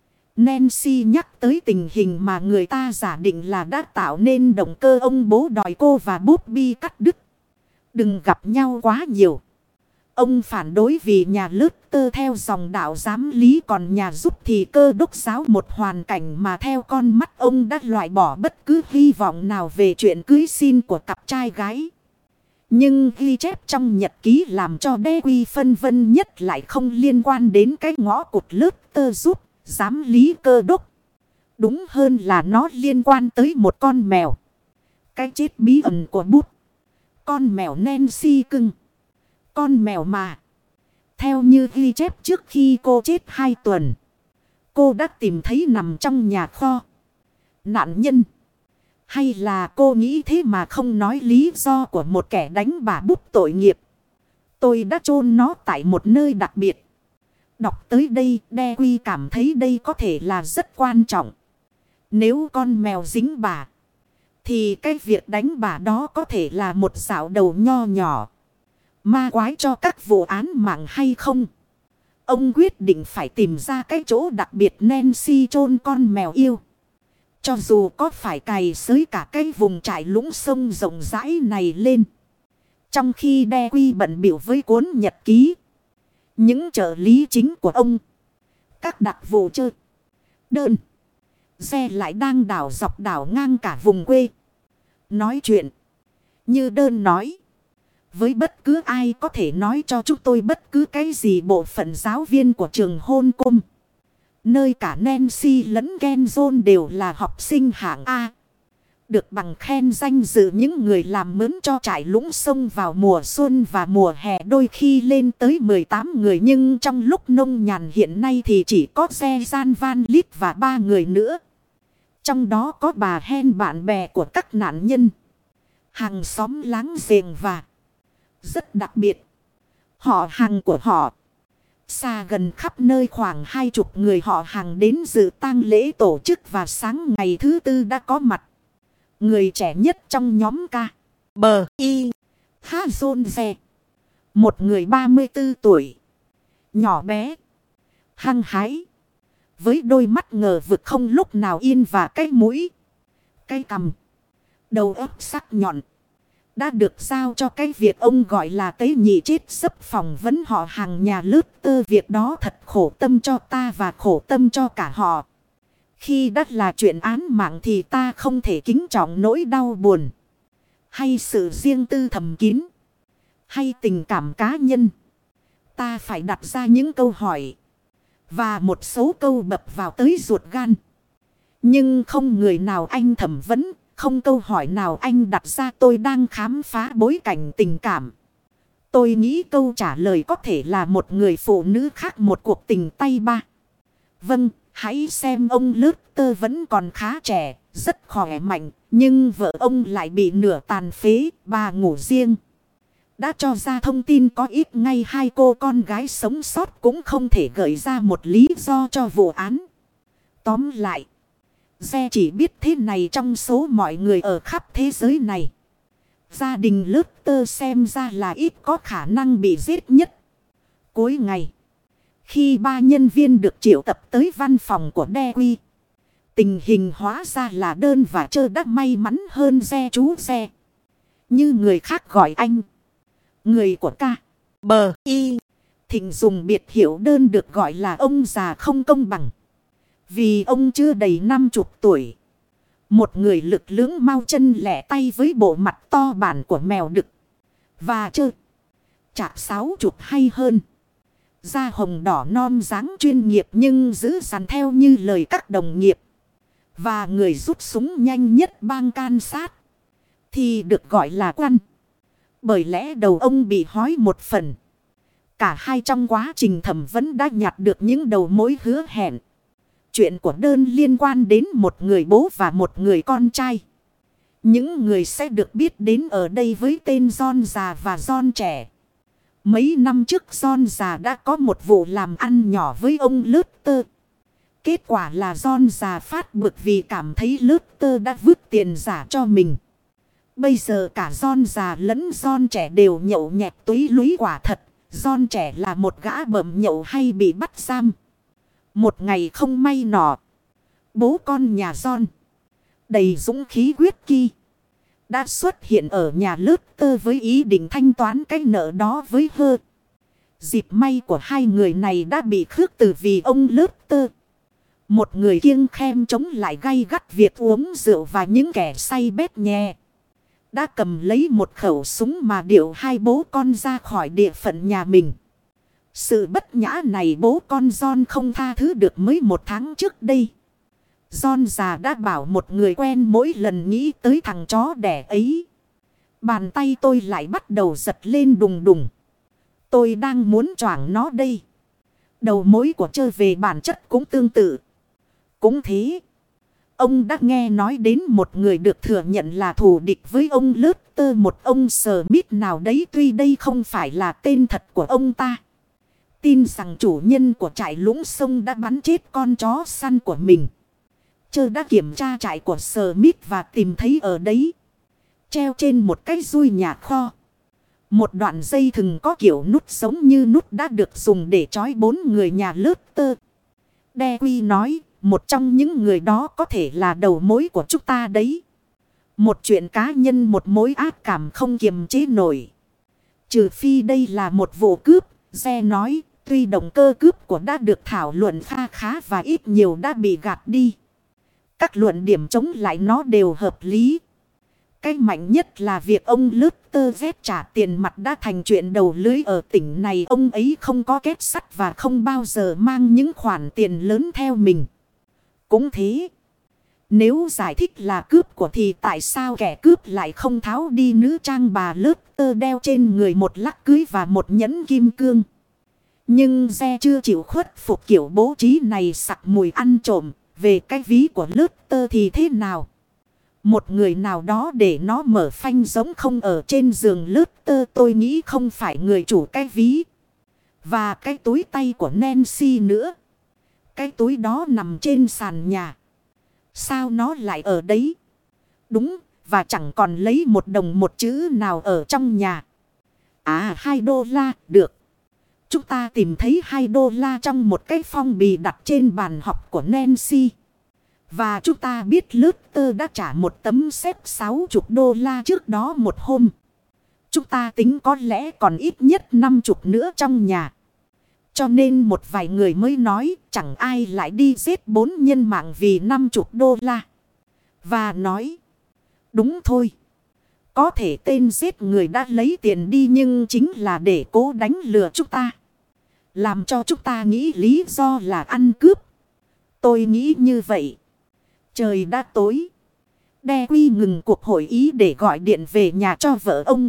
Nancy nhắc tới tình hình mà người ta giả định là đã tạo nên động cơ. Ông bố đòi cô và Bobby cắt đứt, đừng gặp nhau quá nhiều. Ông phản đối vì nhà Luther theo dòng đạo giám lý, còn nhà giúp thì cơ đốc giáo. Một hoàn cảnh mà theo con mắt ông đã loại bỏ bất cứ hy vọng nào về chuyện cưới xin của cặp trai gái. Nhưng ghi chép trong nhật ký làm cho đe quy phân vân nhất lại không liên quan đến cái ngõ cụt Luther giúp giám lý cơ đốc. Đúng hơn là nó liên quan tới một con mèo. Cái chết bí ẩn của bút. Con mèo Nancy cưng. Con mèo mà. Theo như ghi chép trước khi cô chết 2 tuần. Cô đã tìm thấy nằm trong nhà kho. Nạn nhân. Hay là cô nghĩ thế mà không nói lý do của một kẻ đánh bà bút tội nghiệp. Tôi đã chôn nó tại một nơi đặc biệt. Đọc tới đây, Dewi cảm thấy đây có thể là rất quan trọng. Nếu con mèo dính bà, thì cái việc đánh bà đó có thể là một dạo đầu nho nhỏ. Ma quái cho các vụ án mạng hay không? Ông quyết định phải tìm ra cái chỗ đặc biệt Nancy chôn con mèo yêu. Cho dù có phải cày xới cả cái vùng trại lũng sông rộng rãi này lên. Trong khi Dewi bận bịu với cuốn nhật ký. Những trợ lý chính của ông. Các đặc vụ chơi. Đơn. Xe lại đang đảo dọc đảo ngang cả vùng quê. Nói chuyện. Như đơn nói. Với bất cứ ai có thể nói cho chúng tôi bất cứ cái gì bộ phận giáo viên của trường Hôn Cung. Nơi cả Nancy lẫn Kenzo đều là học sinh hạng A. Được bằng khen danh dự những người làm mướn cho trại lũng sông vào mùa xuân và mùa hè đôi khi lên tới 18 người. Nhưng trong lúc nông nhàn hiện nay thì chỉ có xe Gian Van Lít và 3 người nữa. Trong đó có bà Hen bạn bè của các nạn nhân. Hàng xóm láng giềng và rất đặc biệt. Họ hàng của họ. Xa gần khắp nơi khoảng 20 người họ hàng đến dự tang lễ tổ chức và sáng ngày thứ Tư đã có mặt. Người trẻ nhất trong nhóm ca. Bờ Y. Ha Dôn Dè. Một người 34 tuổi. Nhỏ bé. Hăng hái. Với đôi mắt ngờ vực không lúc nào yên và cái mũi. Cái cằm. Đầu óc sắc nhọn. Đã được giao cho cái việc ông gọi là tế nhị chết sấp phỏng vấn họ hàng nhà lướt tơ. Việc đó thật khổ tâm cho ta và khổ tâm cho cả họ. Khi đã là chuyện án mạng thì ta không thể kính trọng nỗi đau buồn. Hay sự riêng tư thầm kín. Hay tình cảm cá nhân. Ta phải đặt ra những câu hỏi. Và một số câu bập vào tới ruột gan. Nhưng không người nào anh thẩm vấn. Không câu hỏi nào anh đặt ra. Tôi đang khám phá bối cảnh tình cảm. Tôi nghĩ câu trả lời có thể là một người phụ nữ khác một cuộc tình tay ba. Vâng, hãy xem ông Lướt Tơ vẫn còn khá trẻ, rất khỏe mạnh. Nhưng vợ ông lại bị nửa tàn phế, bà ngủ riêng. Đã cho ra thông tin có ít ngay 2 cô con gái sống sót cũng không thể gợi ra một lý do cho vụ án. Tóm lại. Xe chỉ biết thế này trong số mọi người ở khắp thế giới này. Gia đình Lướt Tơ xem ra là ít có khả năng bị giết nhất. Cuối ngày. Khi 3 nhân viên được triệu tập tới văn phòng của Dewi. Tình hình hóa ra là Đơn và Chơ đã may mắn hơn xe chú xe. Như người khác gọi anh. Người của ca. Bờ Y. Thịnh dùng biệt hiệu Đơn được gọi là ông già không công bằng. Vì ông chưa đầy 50 tuổi. Một người lực lưỡng mau chân lẻ tay với bộ mặt to bản của mèo đực. Và Chơ. Chạc 60 hay hơn. Da hồng đỏ non dáng chuyên nghiệp nhưng giữ dằn theo như lời các đồng nghiệp. Và người rút súng nhanh nhất bang Kansas. Thì được gọi là quan. Bởi lẽ đầu ông bị hói một phần. Cả hai trong quá trình thẩm vấn đã nhặt được những đầu mối hứa hẹn. Chuyện của Đơn liên quan đến một người bố và một người con trai. Những người sẽ được biết đến ở đây với tên John già và John trẻ. Mấy năm trước John già đã có một vụ làm ăn nhỏ với ông Lướt Tơ. Kết quả là John già phát bực vì cảm thấy Lướt Tơ đã vứt tiền giả cho mình. Bây giờ cả John già lẫn John trẻ đều nhậu nhẹt túy lúy quả thật. John trẻ là một gã bợm nhậu hay bị bắt giam. Một ngày không may nọ. Bố con nhà John. Đầy dũng khí quyết kỳ. Đã xuất hiện ở nhà Lướt Tơ với ý định thanh toán cái nợ đó với Hơ. Dịp may của hai người này đã bị khước từ vì ông Lướt Tơ. Một người kiêng khem chống lại gay gắt việc uống rượu và những kẻ say bét nhè. Đã cầm lấy một khẩu súng mà điệu 2 bố con ra khỏi địa phận nhà mình. Sự bất nhã này bố con John không tha thứ được mới 1 tháng trước đây. John già đã bảo một người quen mỗi lần nghĩ tới thằng chó đẻ ấy. Bàn tay tôi lại bắt đầu giật lên đùng đùng. Tôi đang muốn choảng nó đây. Đầu mối của chơi về bản chất cũng tương tự. Cũng thế. Ông đã nghe nói đến một người được thừa nhận là thù địch với ông Luther, một ông Smith nào đấy, tuy đây không phải là tên thật của ông ta. Tin rằng chủ nhân của trại lũng sông đã bắn chết con chó săn của mình. Chơ đã kiểm tra trại của Smith và tìm thấy ở đấy, treo trên một cái dui nhà kho, một đoạn dây thừng có kiểu nút giống như nút đã được dùng để trói 4 người nhà Luther. Dewey nói, một trong những người đó có thể là đầu mối của chúng ta đấy. Một chuyện cá nhân, một mối ác cảm không kiềm chế nổi. Trừ phi đây là một vụ cướp, Re nói, tuy động cơ cướp của đã được thảo luận kha khá và ít nhiều đã bị gạt đi. Các luận điểm chống lại nó đều hợp lý. Cái mạnh nhất là việc ông Luther ghét trả tiền mặt đã thành chuyện đầu lưới ở tỉnh này. Ông ấy không có kết sắt và không bao giờ mang những khoản tiền lớn theo mình. Cũng thế, nếu giải thích là cướp của thì tại sao kẻ cướp lại không tháo đi nữ trang bà Luther đeo trên người, một lắc cưới và một nhẫn kim cương. Nhưng Re chưa chịu khuất phục kiểu bố trí này sặc mùi ăn trộm. Về cái ví của Luther thì thế nào? Một người nào đó để nó mở phanh giống không ở trên giường Luther, tôi nghĩ không phải người chủ cái ví. Và cái túi tay của Nancy nữa. Cái túi đó nằm trên sàn nhà. Sao nó lại ở đấy? Đúng, và chẳng còn lấy một đồng một chữ nào ở trong nhà. À, $2, được. Chúng ta tìm thấy $2 trong một cái phong bì đặt trên bàn học của Nancy. Và chúng ta biết Luther đã trả một tấm xếp $60 trước đó một hôm. Chúng ta tính có lẽ còn ít nhất 50 nữa trong nhà. Cho nên một vài người mới nói chẳng ai lại đi giết 4 nhân mạng vì $50. Và nói, đúng thôi. Có thể tên giết người đã lấy tiền đi nhưng chính là để cố đánh lừa chúng ta. Làm cho chúng ta nghĩ lý do là ăn cướp. Tôi nghĩ như vậy. Trời đã tối. Dewey ngừng cuộc hội ý để gọi điện về nhà cho vợ ông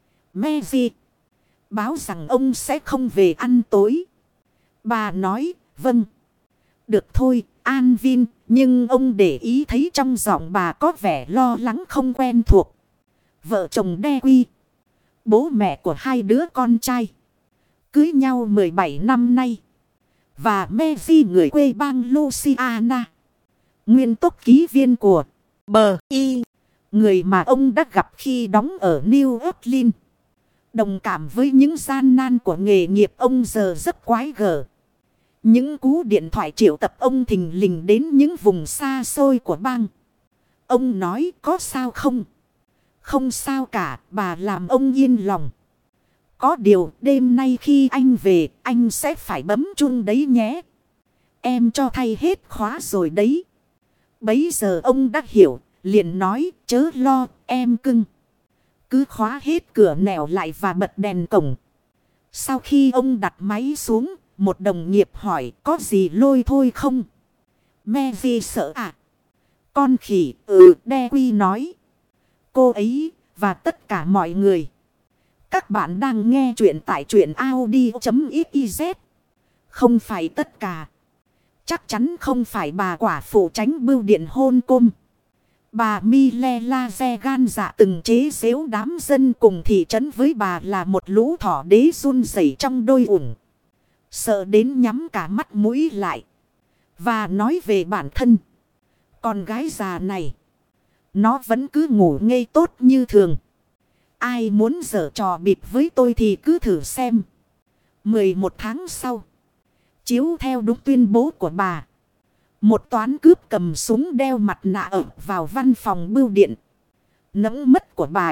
Mary, báo rằng ông sẽ không về ăn tối. Bà nói, vâng. Được thôi, Anvin, nhưng ông để ý thấy trong giọng bà có vẻ lo lắng không quen thuộc. Vợ chồng Dewey, bố mẹ của 2 đứa con trai, cưới nhau 17 năm nay. Và Mary, người quê bang Louisiana, nguyên túc ký viên của B.I., người mà ông đã gặp khi đóng ở New Orleans. Đồng cảm với những gian nan của nghề nghiệp ông giờ rất quái gở. Những cú điện thoại triệu tập ông thình lình đến những vùng xa xôi của bang. Ông nói, có sao không? Không sao cả, bà làm ông yên lòng. Có điều đêm nay khi anh về, anh sẽ phải bấm chuông đấy nhé. Em cho thay hết khóa rồi đấy. Bấy giờ ông đã hiểu, liền nói, chớ lo, em cưng. Cứ khóa hết cửa nẻo lại và bật đèn cổng. Sau khi ông đặt máy xuống, một đồng nghiệp hỏi, có gì lôi thôi không? Mary sợ à? Con khỉ, Dewey nói. Cô ấy, và tất cả mọi người. Các bạn đang nghe chuyện tại truyện audio.xyz. Không phải tất cả. Chắc chắn không phải bà quả phụ tránh bưu điện hôn côm. Bà Milella Ze gan dạ từng chế giễu đám dân cùng thị trấn với bà là một lũ thỏ đế run rẩy trong đôi ủng. Sợ đến nhắm cả mắt mũi lại. Và nói về bản thân. Con gái già này, nó vẫn cứ ngủ ngây tốt như thường. Ai muốn giở trò bịp với tôi thì cứ thử xem. 11 tháng sau, chiếu theo đúng tuyên bố của bà, một toán cướp cầm súng đeo mặt nạ ập vào văn phòng bưu điện. Nẫng mất của bà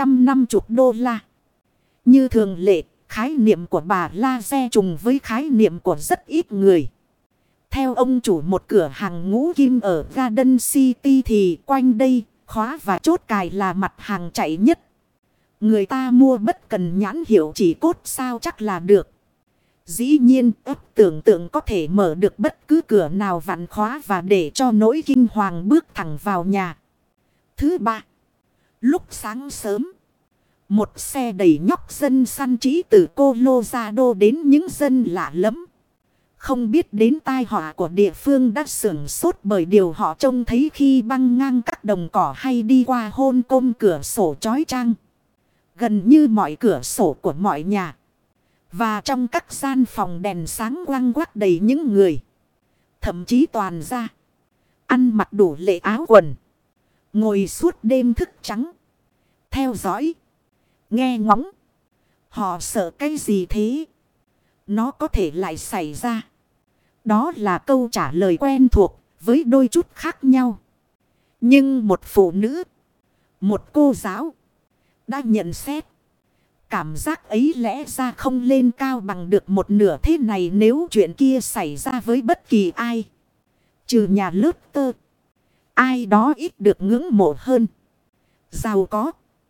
$950. Như thường lệ, khái niệm của bà laser trùng với khái niệm của rất ít người. Theo ông chủ một cửa hàng ngũ kim ở Garden City thì quanh đây, khóa và chốt cài là mặt hàng chạy nhất. Người ta mua bất cần nhãn hiệu, chỉ cốt sao chắc là được. Dĩ nhiên ấp tưởng tượng có thể mở được bất cứ cửa nào vặn khóa và để cho nỗi kinh hoàng bước thẳng vào nhà. Thứ ba. Lúc sáng sớm. Một xe đầy nhóc dân săn trí từ Colorado đến những dân lạ lắm. Không biết đến tai họa của địa phương đã sửng sốt bởi điều họ trông thấy khi băng ngang các đồng cỏ hay đi qua hôn côm cửa sổ chói chang. Gần như mọi cửa sổ của mọi nhà. Và trong các gian phòng đèn sáng quăng quắc đầy những người. Thậm chí toàn ra. Ăn mặc đủ lệ áo quần. Ngồi suốt đêm thức trắng. Theo dõi. Nghe ngóng. Họ sợ cái gì thế? Nó có thể lại xảy ra. Đó là câu trả lời quen thuộc với đôi chút khác nhau. Nhưng một phụ nữ. Một cô giáo. Đã nhận xét. Cảm giác ấy lẽ ra không lên cao bằng được một nửa thế này nếu chuyện kia xảy ra với bất kỳ ai. Trừ nhà lớp tơ. Ai đó ít được ngưỡng mộ hơn. Giàu có.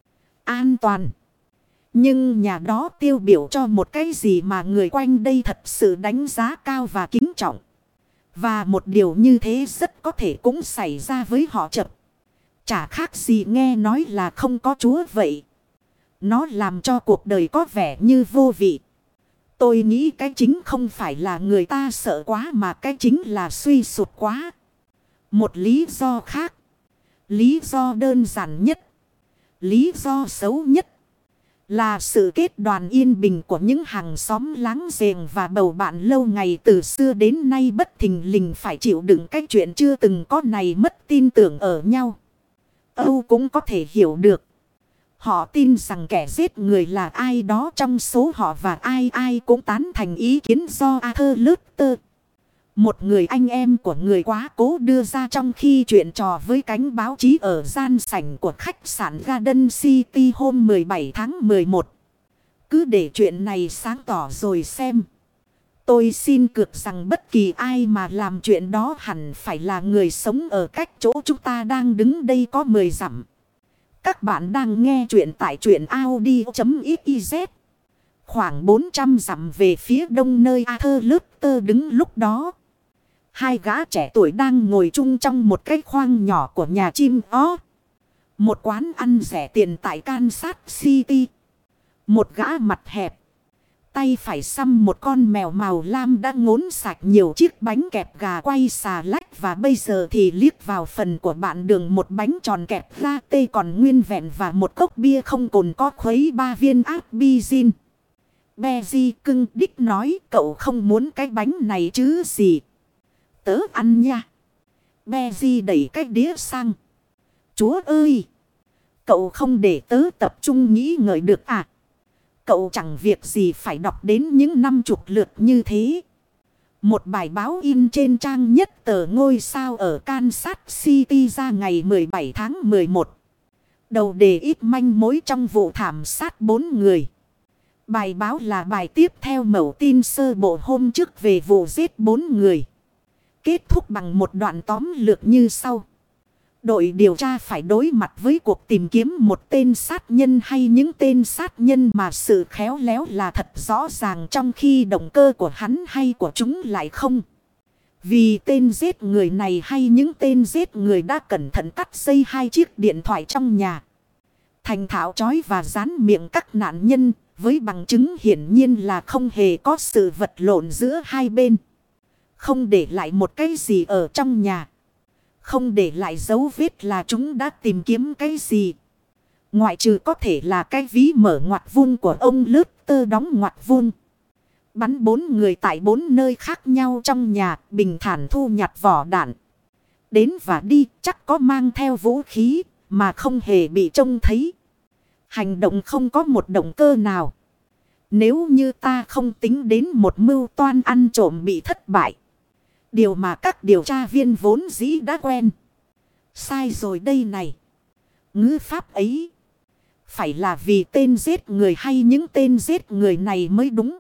An toàn. Nhưng nhà đó tiêu biểu cho một cái gì mà người quanh đây thật sự đánh giá cao và kính trọng. Và một điều như thế rất có thể cũng xảy ra với họ Chập. Chả khác gì nghe nói là không có Chúa vậy. Nó làm cho cuộc đời có vẻ như vô vị. Tôi nghĩ cái chính không phải là người ta sợ quá mà cái chính là suy sụp quá. Một lý do khác. Lý do đơn giản nhất. Lý do xấu nhất. Là sự kết đoàn yên bình của những hàng xóm láng giềng và bầu bạn lâu ngày từ xưa đến nay bất thình lình phải chịu đựng cái chuyện chưa từng có này mất tin tưởng ở nhau. Âu cũng có thể hiểu được. Họ tin rằng kẻ giết người là ai đó trong số họ và ai ai cũng tán thành ý kiến do Arthur Luther. Một người anh em của người quá cố đưa ra trong khi chuyện trò với cánh báo chí ở gian sảnh của khách sạn Garden City hôm 17 tháng 11. Cứ để chuyện này sáng tỏ rồi xem. Tôi xin cược rằng bất kỳ ai mà làm chuyện đó hẳn phải là người sống ở cách chỗ chúng ta đang đứng đây có 10 dặm. Các bạn đang nghe chuyện tại truyện audio.xyz. Khoảng 400 dặm về phía đông nơi Arthur Luther đứng lúc đó. Hai gã trẻ tuổi đang ngồi chung trong một cái khoang nhỏ của nhà chim ó. Một quán ăn rẻ tiền tại Kansas City. Một gã mặt hẹp. Tay phải xăm một con mèo màu lam đã ngốn sạch nhiều chiếc bánh kẹp gà quay xà lách. Và bây giờ thì liếc vào phần của bạn đường một bánh tròn kẹp latte còn nguyên vẹn và một cốc bia không cồn có khuấy 3 viên Arbizin. Beji cưng đích nói cậu không muốn cái bánh này chứ gì. Tớ ăn nha. Beji đẩy cái đĩa sang. Chúa ơi! Cậu không để tớ tập trung nghĩ ngợi được à? Cậu chẳng việc gì phải đọc đến những 50 lượt như thế. Một bài báo in trên trang nhất tờ Ngôi Sao ở Kansas City ra ngày 17 tháng 11. Đầu đề ít manh mối trong vụ thảm sát 4 người. Bài báo là bài tiếp theo mẩu tin sơ bộ hôm trước về vụ giết 4 người. Kết thúc bằng một đoạn tóm lược như sau. Đội điều tra phải đối mặt với cuộc tìm kiếm một tên sát nhân hay những tên sát nhân mà sự khéo léo là thật rõ ràng trong khi động cơ của hắn hay của chúng lại không. Vì tên giết người này hay những tên giết người đã cẩn thận cắt dây 2 chiếc điện thoại trong nhà. Thành thạo trói và dán miệng các nạn nhân với bằng chứng hiển nhiên là không hề có sự vật lộn giữa hai bên. Không để lại một cái gì ở trong nhà. Không để lại dấu vết là chúng đã tìm kiếm cái gì. Ngoại trừ có thể là cái ví mở ngoặt vuông của ông Luther đóng ngoặt vuông. Bắn 4 người tại 4 nơi khác nhau trong nhà, bình thản thu nhặt vỏ đạn. Đến và đi chắc có mang theo vũ khí mà không hề bị trông thấy. Hành động không có một động cơ nào. Nếu như ta không tính đến một mưu toan ăn trộm bị thất bại. Điều mà các điều tra viên vốn dĩ đã quen. Sai rồi đây này. Ngữ pháp ấy. Phải là vì tên giết người hay những tên giết người này mới đúng.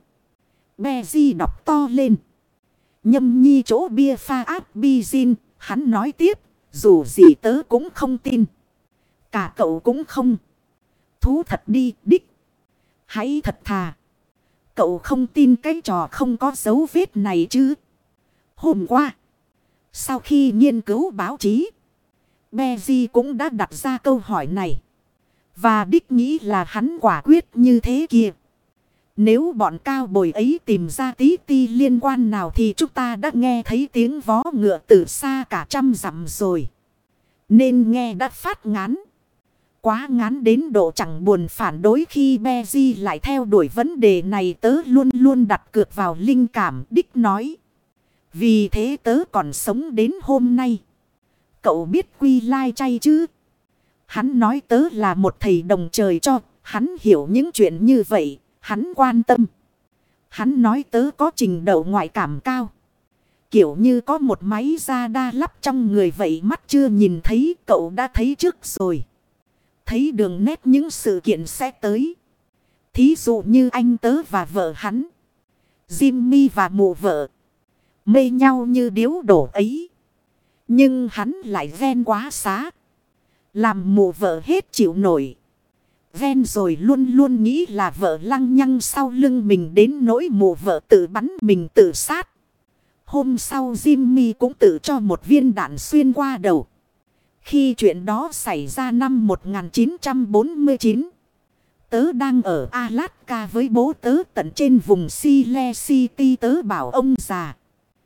Beji đọc to lên. Nhâm nhi chỗ bia pha Arbizin. Hắn nói tiếp. Dù gì tớ cũng không tin. Cả cậu cũng không. Thú thật đi đích. Hãy thật thà. Cậu không tin cái trò không có dấu vết này chứ? Hôm qua, sau khi nghiên cứu báo chí, Beji cũng đã đặt ra câu hỏi này. Và đích nghĩ là hắn quả quyết như thế kia. Nếu bọn cao bồi ấy tìm ra tí ti liên quan nào thì chúng ta đã nghe thấy tiếng vó ngựa từ xa cả 100 dặm rồi. Nên nghe đã phát ngán. Quá ngán đến độ chẳng buồn phản đối khi Beji lại theo đuổi vấn đề này. Tớ luôn luôn đặt cược vào linh cảm, đích nói. Vì thế tớ còn sống đến hôm nay. Cậu biết Quy Lai chay chứ? Hắn nói tớ là một thầy đồng trời cho. Hắn hiểu những chuyện như vậy. Hắn quan tâm. Hắn nói tớ có trình độ ngoại cảm cao. Kiểu như có một máy radar lắp trong người vậy, mắt chưa nhìn thấy, cậu đã thấy trước rồi. Thấy đường nét những sự kiện sẽ tới. Thí dụ như anh tớ và vợ hắn, Jimmy và mụ vợ, mê nhau như điếu đổ ấy. Nhưng hắn lại ghen quá xá, làm mụ vợ hết chịu nổi. Ghen rồi luôn luôn nghĩ là vợ lăng nhăng sau lưng mình đến nỗi mụ vợ tự bắn mình tự sát. Hôm sau Jimmy cũng tự cho một viên đạn xuyên qua đầu. Khi chuyện đó xảy ra năm 1949, tớ đang ở Alaska với bố tớ tận trên vùng Sile City. Tớ bảo ông già,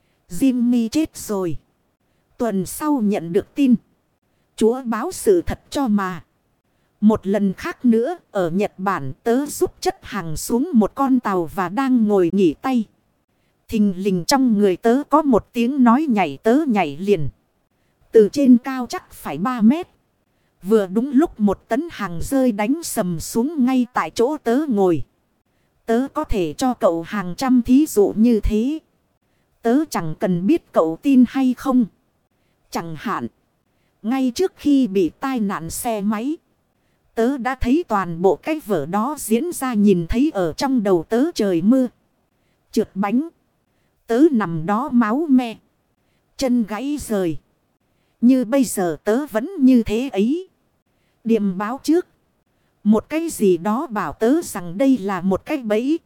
Jimmy chết rồi. Tuần sau nhận được tin, Chúa báo sự thật cho mà. Một lần khác nữa, ở Nhật Bản tớ giúp chất hàng xuống một con tàu và đang ngồi nghỉ tay. Thình lình trong người tớ có một tiếng nói nhảy, tớ nhảy liền. Từ trên cao chắc phải 3 mét. Vừa đúng lúc một tấn hàng rơi đánh sầm xuống ngay tại chỗ tớ ngồi. Tớ có thể cho cậu hàng trăm thí dụ như thế. Tớ chẳng cần biết cậu tin hay không. Chẳng hạn, ngay trước khi bị tai nạn xe máy, tớ đã thấy toàn bộ cái vở đó diễn ra, nhìn thấy ở trong đầu tớ trời mưa, trượt bánh. Tớ nằm đó máu me, chân gãy rời. Như bây giờ tớ vẫn như thế ấy. Điềm báo trước, một cái gì đó bảo tớ rằng đây là một cái bẫy.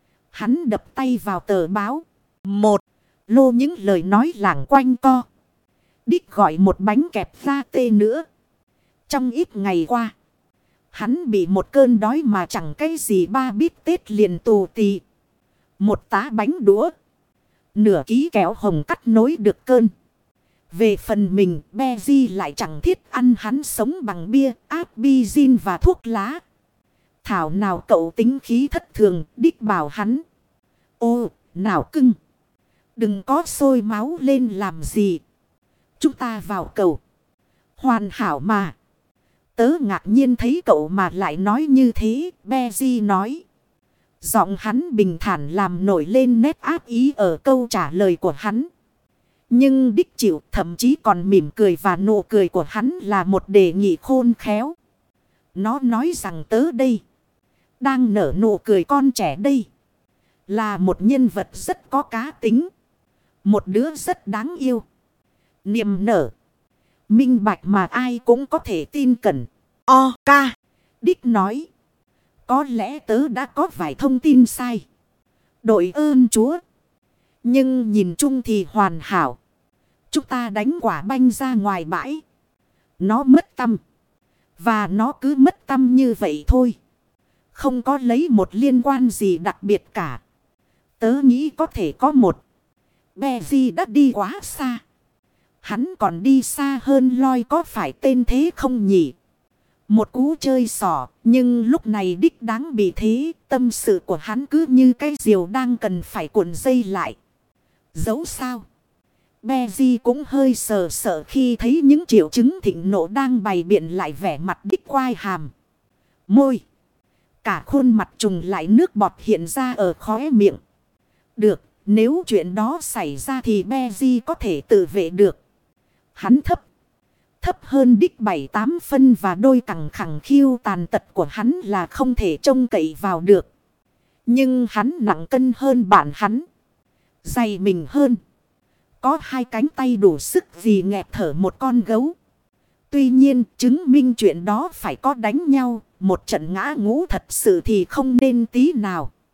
Hắn đập tay vào tờ báo. Một lô những lời nói lảng quanh co. Đích gọi một bánh kẹp ra tê nữa. Trong ít ngày qua, hắn bị một cơn đói mà chẳng cái gì, 3 bít tết liền tù tì. Một tá bánh đũa, nửa ký kẹo hồng cắt nối được cơn. Về phần mình, Beji lại chẳng thiết ăn hắn sống bằng bia, Abizin và thuốc lá. Thảo nào cậu tính khí thất thường, đích bảo hắn. Ô, nào cưng, đừng có sôi máu lên làm gì. Chúng ta vào cầu. Hoàn hảo mà. Tớ ngạc nhiên thấy cậu mà lại nói như thế, Beji nói. Giọng hắn bình thản làm nổi lên nét ác ý ở câu trả lời của hắn. Nhưng đích chịu, thậm chí còn mỉm cười, và nụ cười của hắn là một đề nghị khôn khéo. Nó nói rằng tớ đây, đang nở nụ cười con trẻ đây, là một nhân vật rất có cá tính. Một đứa rất đáng yêu, niềm nở, minh bạch mà ai cũng có thể tin cẩn. O.K. Đích nói. Có lẽ tớ đã có vài thông tin sai. Đội ơn Chúa. Nhưng nhìn chung thì hoàn hảo. Chúng ta đánh quả banh ra ngoài bãi. Nó mất tăm. Và nó cứ mất tăm như vậy thôi. Không có lấy một liên quan gì đặc biệt cả. Tớ nghĩ có thể có một. Beji đã đi quá xa. Hắn còn đi xa hơn Loi, có phải tên thế không nhỉ? Một cú chơi xỏ, nhưng lúc này đích đáng bị thế. Tâm sự của hắn cứ như cái diều đang cần phải cuộn dây lại. Dẫu sao, Beji cũng hơi sợ khi thấy những triệu chứng thịnh nộ đang bày biện lại vẻ mặt đích quai hàm, môi. Cả khuôn mặt trùng lại nước bọt hiện ra ở khóe miệng. Được, nếu chuyện đó xảy ra thì Beji có thể tự vệ được. Hắn thấp hơn đích 7-8 phân, và đôi cẳng khẳng khiu tàn tật của hắn là không thể trông cậy vào được. Nhưng hắn nặng cân hơn bạn hắn, dày mình hơn, có 2 cánh tay đủ sức vì nghẹt thở một con gấu. Tuy nhiên, chứng minh chuyện đó phải có đánh nhau, một trận ngã ngũ thật sự thì không nên tí nào.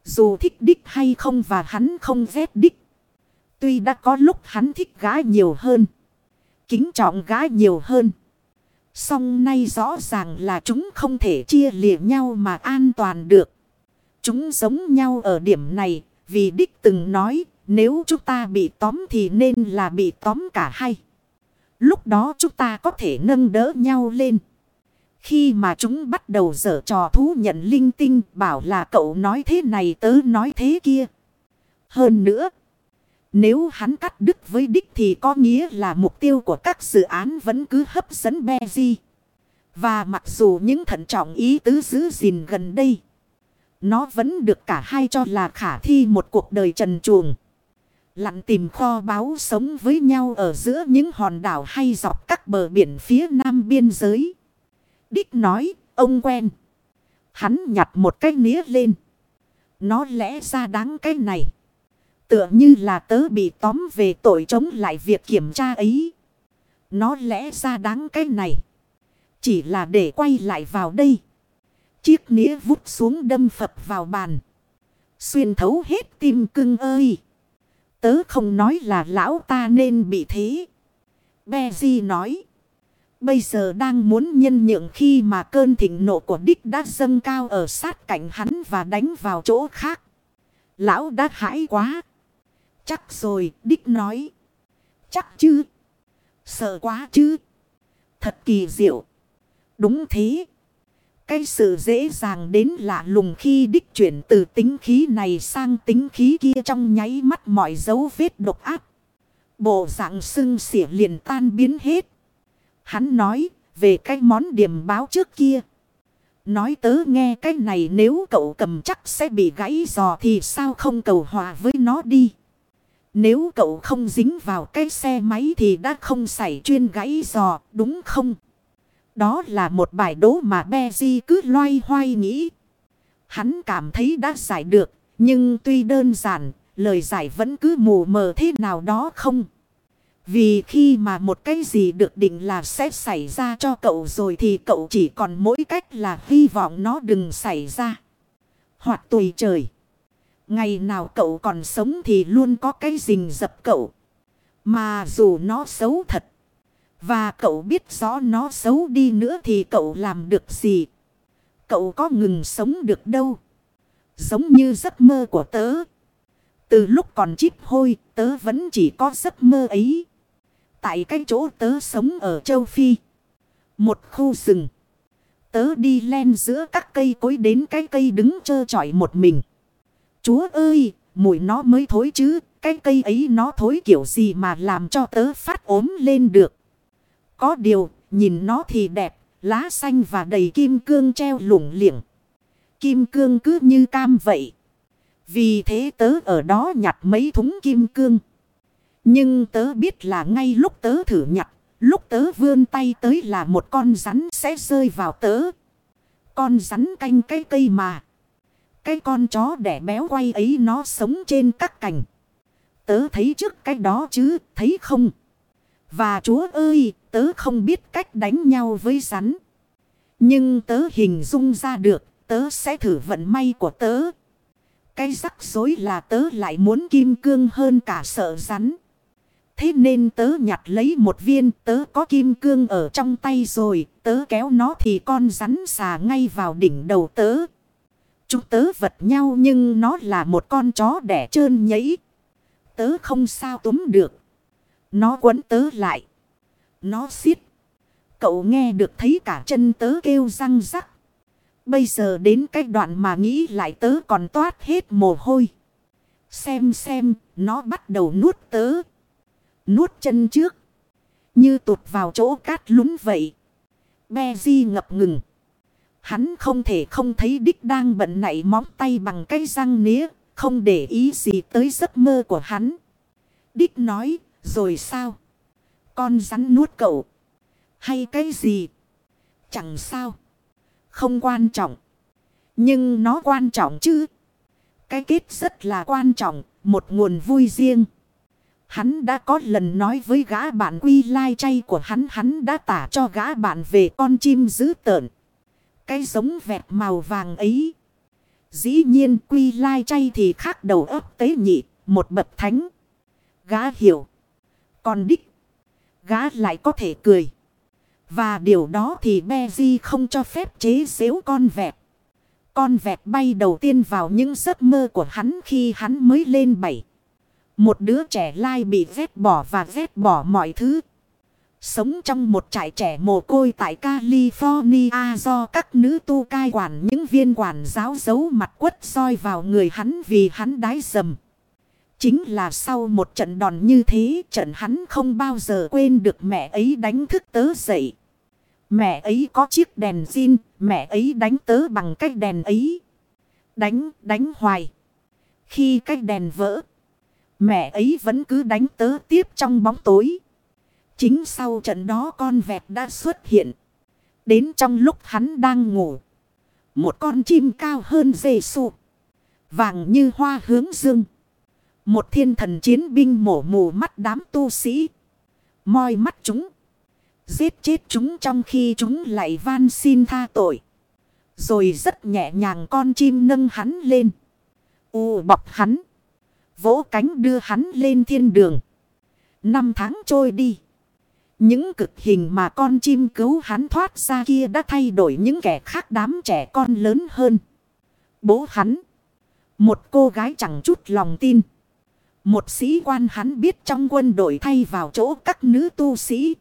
Dù thích đích hay không và hắn không ghét đích. Tuy đã có lúc hắn thích gái nhiều hơn. Kính trọng gái nhiều hơn. Song nay rõ ràng là chúng không thể chia lìa nhau mà an toàn được. Chúng giống nhau ở điểm này. Vì đích từng nói nếu chúng ta bị tóm thì nên là bị tóm cả hai. Lúc đó chúng ta có thể nâng đỡ nhau lên. Khi mà chúng bắt đầu giở trò thú nhận linh tinh bảo là cậu nói thế này tớ nói thế kia. Hơn nữa, nếu hắn cắt đứt với đích thì có nghĩa là mục tiêu của các dự án vẫn cứ hấp dẫn Beji. Và mặc dù những thận trọng ý tứ giữ gìn gần đây, nó vẫn được cả hai cho là khả thi một cuộc đời trần truồng. Lặn tìm kho báu sống với nhau ở giữa những hòn đảo hay dọc các bờ biển phía nam biên giới. Đích nói, ông quen. Hắn nhặt một cái nĩa lên. Nó lẽ ra đáng cái này. Tựa như là tớ bị tóm về tội chống lại việc kiểm tra ấy. Nó lẽ ra đáng cái này. Chỉ là để quay lại vào đây. Chiếc nĩa vút xuống đâm phập vào bàn. Xuyên thấu hết tim cưng ơi. Tớ không nói là lão ta nên bị thế. Beji nói. Bây giờ đang muốn nhân nhượng khi mà cơn thịnh nộ của đích đã dâng cao ở sát cạnh hắn và đánh vào chỗ khác. Lão đã hãi quá. Chắc rồi, đích nói. Chắc chứ. Sợ quá chứ. Thật kỳ diệu. Đúng thế. Cái sự dễ dàng đến lạ lùng khi đích chuyển từ tính khí này sang tính khí kia trong nháy mắt mọi dấu vết độc ác. Bộ dạng sưng xỉa liền tan biến hết. Hắn nói về cái món điểm báo trước kia. Nói tớ nghe cái này nếu cậu cầm chắc sẽ bị gãy giò thì sao không cầu hòa với nó đi. Nếu cậu không dính vào cái xe máy thì đã không xảy chuyên gãy giò đúng không? Đó là một bài đố mà Beji cứ loay hoay nghĩ. Hắn cảm thấy đã giải được. Nhưng tuy đơn giản, lời giải vẫn cứ mù mờ thế nào đó không. Vì khi mà một cái gì được định là sẽ xảy ra cho cậu rồi thì cậu chỉ còn mỗi cách là hy vọng nó đừng xảy ra. Hoặc tùy trời. Ngày nào cậu còn sống thì luôn có cái rình dập cậu. Mà dù nó xấu thật. Và cậu biết rõ nó xấu đi nữa thì cậu làm được gì. Cậu có ngừng sống được đâu. Giống như giấc mơ của tớ. Từ lúc còn chíp hôi tớ vẫn chỉ có giấc mơ ấy. Tại cái chỗ tớ sống ở châu Phi. Một khu rừng. Tớ đi len giữa các cây cối đến cái cây đứng trơ trọi một mình. Chúa ơi, mùi nó mới thối chứ. Cái cây ấy nó thối kiểu gì mà làm cho tớ phát ốm lên được. Có điều, nhìn nó thì đẹp, lá xanh và đầy kim cương treo lủng liệng. Kim cương cứ như cam vậy. Vì thế tớ ở đó nhặt mấy thúng kim cương. Nhưng tớ biết là ngay lúc tớ thử nhặt, lúc tớ vươn tay tới là một con rắn sẽ rơi vào tớ. Con rắn canh cái cây mà. Cái con chó đẻ béo quay ấy nó sống trên các cành. Tớ thấy trước cái đó chứ, thấy không? Và chúa ơi, tớ không biết cách đánh nhau với rắn. Nhưng tớ hình dung ra được, tớ sẽ thử vận may của tớ. Cái rắc rối là tớ lại muốn kim cương hơn cả sợ rắn. Thế nên tớ nhặt lấy một viên, tớ có kim cương ở trong tay rồi, tớ kéo nó thì con rắn xà ngay vào đỉnh đầu tớ. Chúng tớ vật nhau nhưng nó là một con chó đẻ trơn nhẫy. Tớ không sao túm được. Nó quấn tớ lại. Nó xiết. Cậu nghe được thấy cả chân tớ kêu răng rắc. Bây giờ đến cái đoạn mà nghĩ lại tớ còn toát hết mồ hôi. Xem, nó bắt đầu nuốt tớ. Nuốt chân trước. Như tụt vào chỗ cát lún vậy. Beji ngập ngừng. Hắn không thể không thấy đích đang bận nảy móng tay bằng cái răng nĩa. Không để ý gì tới giấc mơ của hắn. Đích nói, rồi sao? Con rắn nuốt cậu. Hay cái gì? Chẳng sao. Không quan trọng. Nhưng nó quan trọng chứ. Cái kết rất là quan trọng. Một nguồn vui riêng. Hắn đã có lần nói với gã bạn quy lai chay của hắn. Hắn đã tả cho gã bạn về con chim dữ tợn. Cái giống vẹt màu vàng ấy. Dĩ nhiên Quy Lai chay thì khác đầu óc tế nhị, một bậc thánh. Gã hiểu. Còn đích. Gã lại có thể cười. Và điều đó thì Beji không cho phép chế giễu con vẹt. Con vẹt bay đầu tiên vào những giấc mơ của hắn khi hắn mới lên 7. Một đứa trẻ lai bị ghét bỏ và ghét bỏ mọi thứ. Sống trong một trại trẻ mồ côi tại California do các nữ tu cai quản những viên quản giáo giấu mặt quất soi vào người hắn vì hắn đái dầm. Chính là sau một trận đòn như thế, trận hắn không bao giờ quên được mẹ ấy đánh thức tớ dậy. Mẹ ấy có chiếc đèn zin, mẹ ấy đánh tớ bằng cái đèn ấy. Đánh hoài. Khi cái đèn vỡ, mẹ ấy vẫn cứ đánh tớ tiếp trong bóng tối. Chính sau trận đó con vẹt đã xuất hiện. Đến trong lúc hắn đang ngủ, một con chim cao hơn Giê-xu, vàng như hoa hướng dương. Một thiên thần chiến binh mổ mù mắt đám tu sĩ, moi mắt chúng, giết chết chúng trong khi chúng lại van xin tha tội. Rồi rất nhẹ nhàng con chim nâng hắn lên, bọc hắn, vỗ cánh đưa hắn lên thiên đường. 5 tháng trôi đi. Những cực hình mà con chim cứu hắn thoát ra kia đã thay đổi những kẻ khác đám trẻ con lớn hơn. Bố hắn, một cô gái chẳng chút lòng tin. Một sĩ quan hắn biết trong quân đội thay vào chỗ các nữ tu sĩ.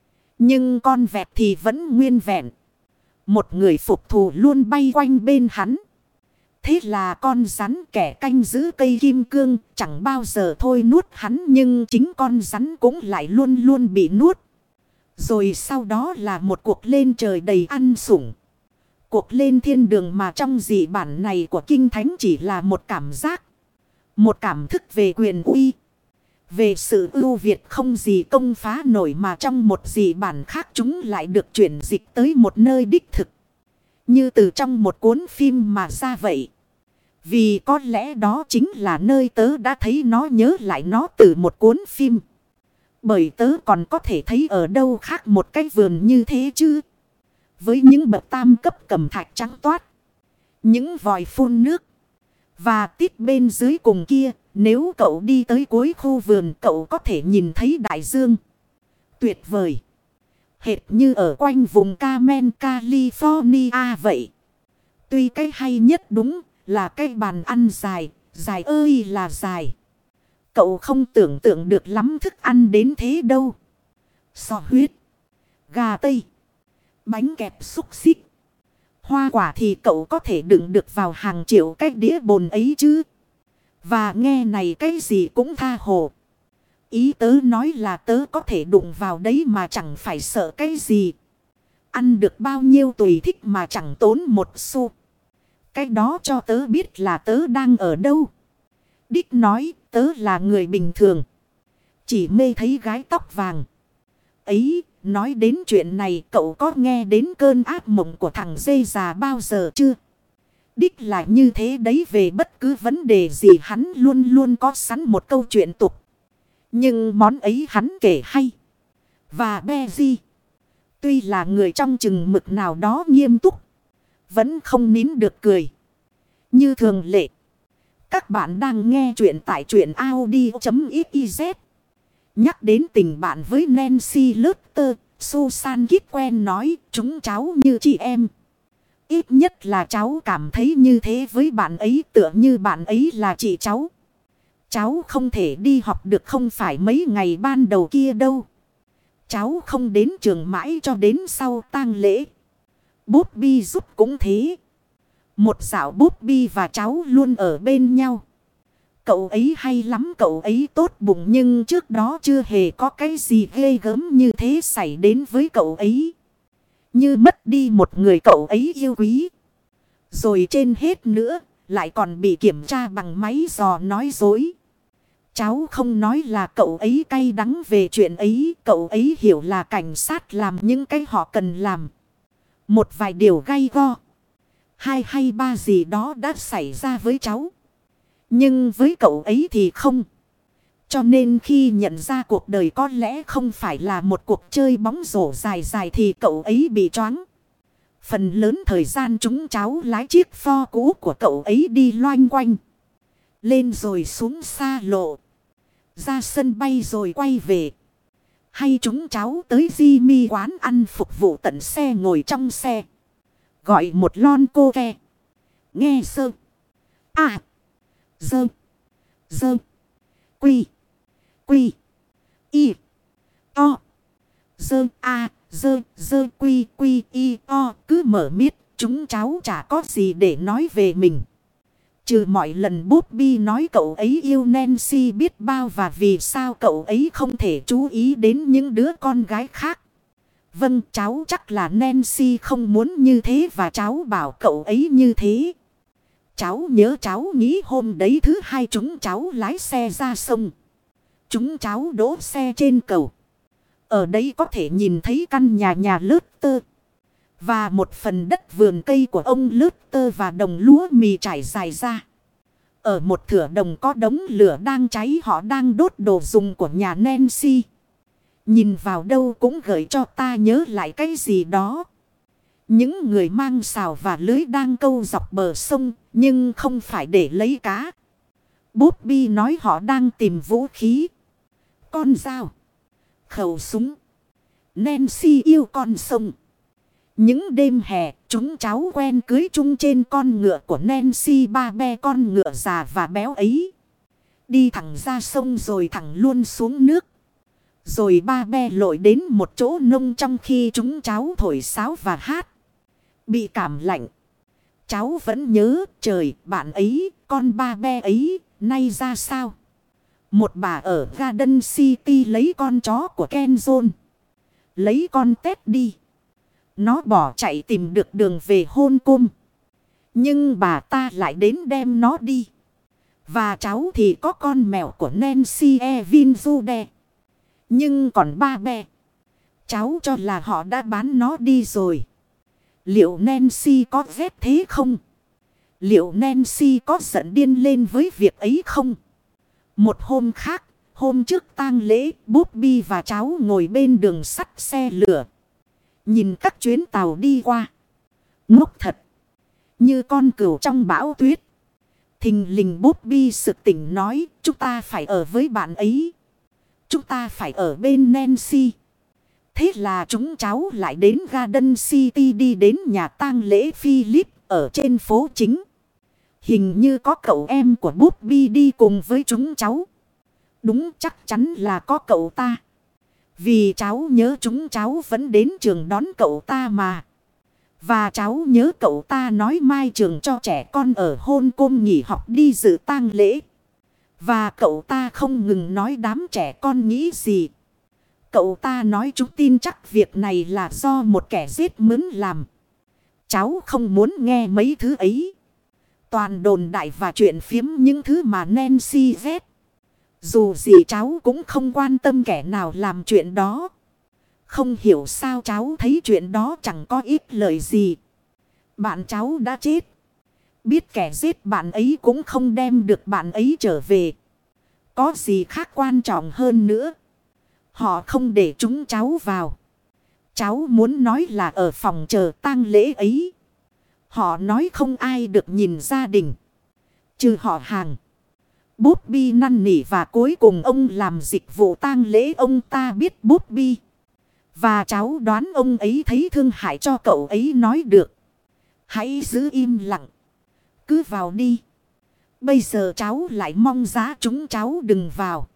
Nhưng con vẹt thì vẫn nguyên vẹn. Một người phục thù luôn bay quanh bên hắn. Thế là con rắn kẻ canh giữ cây kim cương chẳng bao giờ thôi nuốt hắn. Nhưng chính con rắn cũng lại luôn luôn bị nuốt. Rồi sau đó là một cuộc lên trời đầy ăn sủng. Cuộc lên thiên đường mà trong dị bản này của Kinh Thánh chỉ là một cảm giác. Một cảm thức về quyền uy. Về sự ưu việt không gì công phá nổi mà trong một dị bản khác chúng lại được chuyển dịch tới một nơi đích thực. Như từ trong một cuốn phim mà ra vậy. Vì có lẽ đó chính là nơi tớ đã thấy nó nhớ lại nó từ một cuốn phim. Bởi tớ còn có thể thấy ở đâu khác một cái vườn như thế chứ. Với những bậc tam cấp cẩm thạch trắng toát. Những vòi phun nước. Và tít bên dưới cùng kia, nếu cậu đi tới cuối khu vườn cậu có thể nhìn thấy đại dương. Tuyệt vời. Hệt như ở quanh vùng Carmen, California vậy. Tuy cái hay nhất đúng là cái bàn ăn dài, dài ơi là dài. Cậu không tưởng tượng được lắm thức ăn đến thế đâu. Sò huyết, gà tây, bánh kẹp xúc xích. Hoa quả thì cậu có thể đựng được vào hàng triệu cái đĩa bồn ấy chứ. Và nghe này cái gì cũng tha hồ. Ý tớ nói là tớ có thể đụng vào đấy mà chẳng phải sợ cái gì. Ăn được bao nhiêu tùy thích mà chẳng tốn một xu. Cái đó cho tớ biết là tớ đang ở đâu. Đích nói tớ là người bình thường. Chỉ mê thấy gái tóc vàng. Ấy, nói đến chuyện này cậu có nghe đến cơn ác mộng của thằng dê già bao giờ chưa? Đích là như thế đấy, về bất cứ vấn đề gì hắn luôn luôn có sẵn một câu chuyện tục. Nhưng món ấy hắn kể hay. Và Beji, tuy là người trong chừng mực nào đó nghiêm túc, vẫn không nín được cười. Như thường lệ, các bạn đang nghe chuyện tại truyện audio.xyz. Nhắc đến tình bạn với Nancy Lutter, Susan Kitwen nói chúng cháu như chị em. Ít nhất là cháu cảm thấy như thế với bạn ấy, tựa như bạn ấy là chị cháu. Cháu không thể đi học được không phải mấy ngày ban đầu kia đâu. Cháu không đến trường mãi cho đến sau tang lễ. Bobby giúp cũng thế. Một dạo Bobby và cháu luôn ở bên nhau. Cậu ấy hay lắm, cậu ấy tốt bụng, nhưng trước đó chưa hề có cái gì ghê gớm như thế xảy đến với cậu ấy. Như mất đi một người cậu ấy yêu quý. Rồi trên hết nữa, lại còn bị kiểm tra bằng máy dò nói dối. Cháu không nói là cậu ấy cay đắng về chuyện ấy, cậu ấy hiểu là cảnh sát làm những cái họ cần làm. Một vài điều gay go, 2 hay 3 gì đó đã xảy ra với cháu. Nhưng với cậu ấy thì không. Cho nên khi nhận ra cuộc đời có lẽ không phải là một cuộc chơi bóng rổ dài dài thì cậu ấy bị choáng Phần lớn thời gian chúng cháu lái chiếc pho cũ của cậu ấy đi loanh quanh. Lên rồi xuống xa lộ. Ra sân bay rồi quay về. Hay chúng cháu tới Jimmy quán ăn phục vụ tận xe ngồi trong xe. Gọi một lon cô ke. Nghe sơ. À. Dơ. Dơ. Quy. Quy. Y. O. Dơ. A. Dơ. Dơ. Quy. Quy. Y. O. Cứ mở miết. Chúng cháu chả có gì để nói về mình. Trừ mọi lần Bobby nói cậu ấy yêu Nancy biết bao và vì sao cậu ấy không thể chú ý đến những đứa con gái khác. Vâng, cháu chắc là Nancy không muốn như thế và cháu bảo cậu ấy như thế. Cháu nhớ cháu nghĩ hôm đấy thứ hai chúng cháu lái xe ra sông. Chúng cháu đỗ xe trên cầu. Ở đấy có thể nhìn thấy căn nhà Luther. Và một phần đất vườn cây của ông Luther và đồng lúa mì trải dài ra. Ở một thửa đồng có đống lửa đang cháy, họ đang đốt đồ dùng của nhà Nancy. Nhìn vào đâu cũng gợi cho ta nhớ lại cái gì đó. Những người mang xào và lưới đang câu dọc bờ sông, nhưng không phải để lấy cá. Bobby nói họ đang tìm vũ khí. Con dao, khẩu súng. Nancy yêu con sông. Những đêm hè, chúng cháu quen cưới chung trên con ngựa của Nancy, ba be con ngựa già và béo ấy. Đi thẳng ra sông rồi thẳng luôn xuống nước. Rồi ba be lội đến một chỗ nông trong khi chúng cháu thổi sáo và hát. Bị cảm lạnh. Cháu vẫn nhớ, trời, bạn ấy, con ba be ấy, nay ra sao? Một bà ở Garden City lấy con chó của Ken John. Lấy con Tết đi. Nó bỏ chạy tìm được đường về hôn cung. Nhưng bà ta lại đến đem nó đi. Và cháu thì có con mèo của Nancy Evin Jude. Nhưng còn ba be. Cháu cho là họ đã bán nó đi rồi. Liệu Nancy có ghét thế không? Liệu Nancy có giận điên lên với việc ấy không? Một hôm khác, hôm trước tang lễ, Bobby và cháu ngồi bên đường sắt xe lửa. Nhìn các chuyến tàu đi qua. Ngốc thật. Như con cừu trong bão tuyết. Thình lình Bobby sực tỉnh nói. Chúng ta phải ở với bạn ấy. Chúng ta phải ở bên Nancy. Thế là chúng cháu lại đến Garden City, đi đến nhà tang lễ Philip ở trên phố chính. Hình như có cậu em của Bobby đi cùng với chúng cháu. Đúng, chắc chắn là có cậu ta. Vì cháu nhớ chúng cháu vẫn đến trường đón cậu ta mà. Và cháu nhớ cậu ta nói mai trường cho trẻ con ở hôn côm nghỉ học đi dự tang lễ. Và cậu ta không ngừng nói đám trẻ con nghĩ gì. Cậu ta nói chúng tin chắc việc này là do một kẻ giết mướn làm. Cháu không muốn nghe mấy thứ ấy. Toàn đồn đại và chuyện phiếm những thứ mà Nancy ghét. Dù gì cháu cũng không quan tâm kẻ nào làm chuyện đó. Không hiểu sao cháu thấy chuyện đó chẳng có ích lợi gì. Bạn cháu đã chết. Biết kẻ giết bạn ấy cũng không đem được bạn ấy trở về. Có gì khác quan trọng hơn nữa. Họ không để chúng cháu vào. Cháu muốn nói là ở phòng chờ tang lễ ấy. Họ nói không ai được nhìn gia đình. Trừ họ hàng. Bobby năn nỉ và cuối cùng ông làm dịch vụ tang lễ. Ông ta biết Bobby. Và cháu đoán ông ấy thấy thương hại cho cậu ấy nói được. Hãy giữ im lặng. Cứ vào đi. Bây giờ cháu lại mong giá chúng cháu đừng vào.